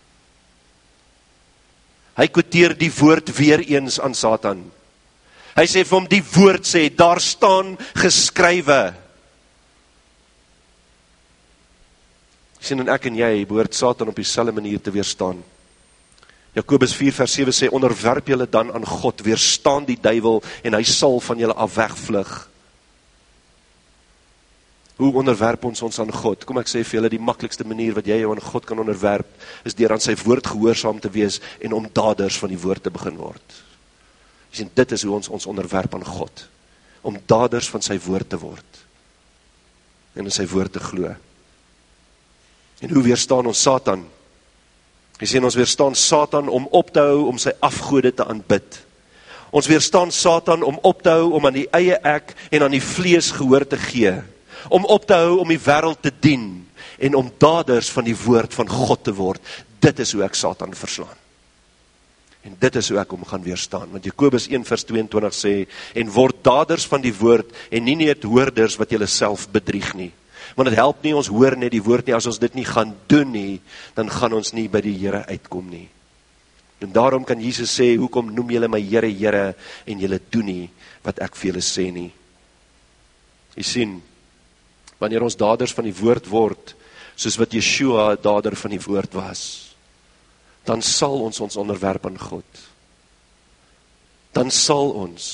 Hy quoteer die woord weer eens aan Satan. Hy sê vir hom, die woord sê, daar staan geskrywe. Sien, en ek en jy behoort Satan op dieselfde manier te weerstaan. Jakobus 4 vers 7 sê, onderwerp julle dan aan God, weerstaan die duiwel, en hy sal van julle af wegvlug. Hoe onderwerp ons aan God? Kom ek sê vir julle, die maklikste manier wat jy jou aan God kan onderwerp, is deur aan sy woord gehoorsaam te wees, en om daders van die woord te begin word. Sien, dit is hoe ons onderwerp aan God, om daders van sy woord te word, en in sy woord te glo. En hoe weerstaan ons Satan? Hy sê, ons weerstaan Satan om op te hou, om sy afgode te aanbid. Ons weerstaan Satan om op te hou, om aan die eie ek en aan die vlees gehoor te gee. Om op te hou, om die wêreld te dien, en om daders van die woord van God te word. Dit is hoe ek Satan verslaan. En dit is hoe ek hom gaan weerstaan. Want Jakobus 1 vers 22 sê, en word daders van die woord, en nie net hoorders wat julle self bedrieg nie. Want het help nie, ons hoor net die woord nie, as ons dit nie gaan doen nie, dan gaan ons nie by die Here uitkom nie. En daarom kan Jesus sê, hoekom noem julle my Here, Here, en julle doen nie, wat ek vir julle sê nie. Jy sien, wanneer ons daders van die woord word, soos wat Yeshua dader van die woord was, dan sal ons onderwerp aan God. Dan sal ons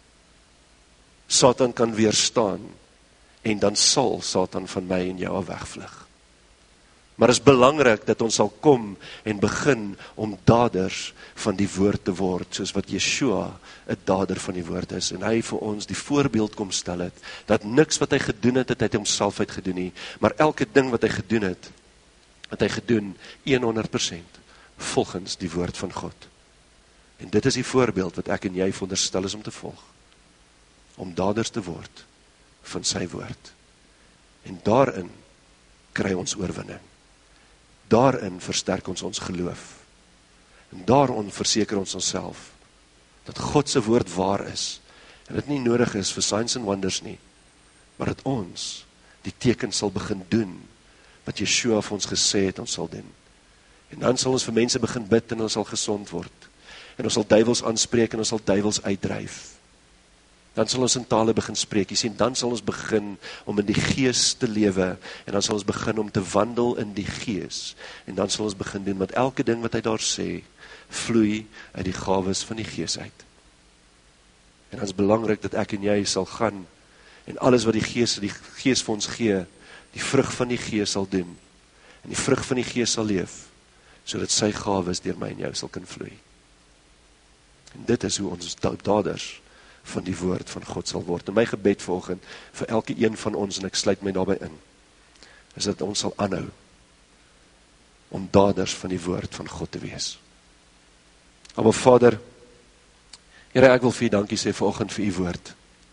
Satan kan weerstaan, en dan sal Satan van my en jou wegvlug. Maar het is belangrik dat ons sal kom en begin om daders van die woord te word, soos wat Yeshua 'n dader van die woord is, en hy vir ons die voorbeeld kom stel het, dat niks wat hy gedoen het, hy homself uit gedoen nie, maar elke ding wat hy gedoen het hy gedoen 100% volgens die woord van God. En dit is die voorbeeld wat ek en jy veronderstel is om te volg, om daders te word van sy woord. En daarin kry ons oorwinning. Daarin versterk ons geloof. En daarin verseker ons onsself, dat God se woord waar is, en dit nie nodig is vir signs and wonders nie, maar dat ons die teken sal begin doen, wat Yeshua vir ons gesê het, ons sal doen. En dan sal ons vir mense begin bid, en ons sal gesond word. En ons sal duivels aanspreek, en ons sal duivels uitdryf. Dan sal ons in tale begin spreek, jy sien, dan sal ons begin om in die gees te lewe, en dan sal ons begin om te wandel in die gees, en dan sal ons begin doen, want elke ding wat hy daar sê, vloei uit die gawes van die gees uit. En dan is belangrik dat ek en jy sal gaan, en alles wat die gees vir ons gee, die vrug van die gees sal doen, en die vrug van die gees sal leef, sodat sy gawes deur my en jou sal kan vloei. En dit is hoe ons daders van die woord van God sal word. En my gebed vanoggend, vir elke een van ons, en ek sluit my daarby in, is dat ons sal aanhou, om daders van die woord van God te wees. Maar Vader, Here, ek wil vir U dankie sê vanoggend vir U woord.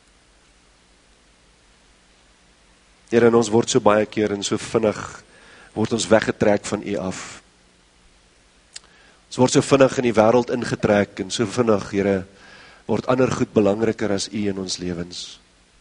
Here, en ons word so baie keer en so vinnig, word ons weggetrek van U af. Ons word so vinnig in die wêreld ingetrek, en so vinnig, Here, word ander goed belangriker as U in ons lewens.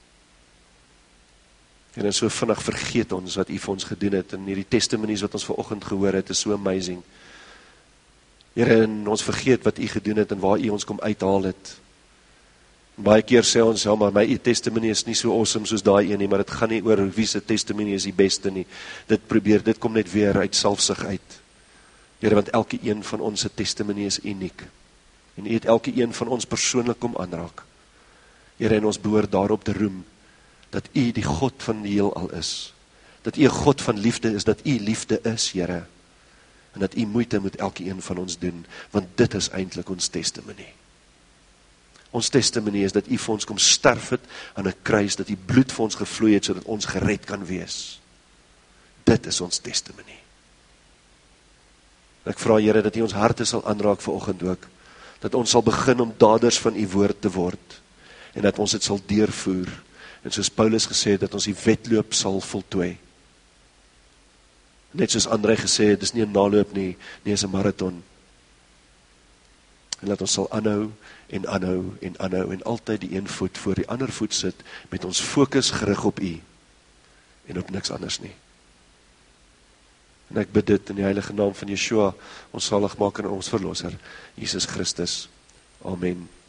En so vinnig vergeet ons wat U vir ons gedoen het, en hierdie testimonies wat ons vanoggend gehoor het, is so amazing. Here, en ons vergeet wat U gedoen het, en waar U ons kom uithaal het. En baie keer sê ons, ja, maar my testimony is nie so awesome soos daai een nie, maar dit gaan nie oor wie se testimony is die beste nie. Dit kom net weer uit selfsug uit. Here, want elke een van ons se testimony is uniek. En U het elke een van ons persoonlik kom aanraak. Here, en ons behoort daarop te roem, dat U die God van die heelal is. Dat U 'n God van liefde is, dat U liefde is, Here. En dat U moeite met elke een van ons doen, want dit is eintlik ons testimony. Ons testimony is dat U vir ons kom sterf het aan 'n kruis, dat U bloed vir ons gevloei het, sodat ons gered kan wees. Dit is ons testimony. En ek vra, Here, dat U ons harte sal aanraak vanoggend ook, dat ons sal begin om daders van U woord te word, en dat ons dit sal deurvoer, en soos Paulus gesê het, dat ons die wedloop sal voltooi. Net soos André gesê het, dis nie 'n naloop nie, is 'n marathon. En dat ons sal aanhou, en aanhou, en aanhou, en altyd die een voet voor die ander voet sit, met ons fokus gerig op U, en op niks anders nie. En ek bid dit in die heilige naam van Yeshua, ons saligmaker en ons verlosser, Jesus Christus. Amen.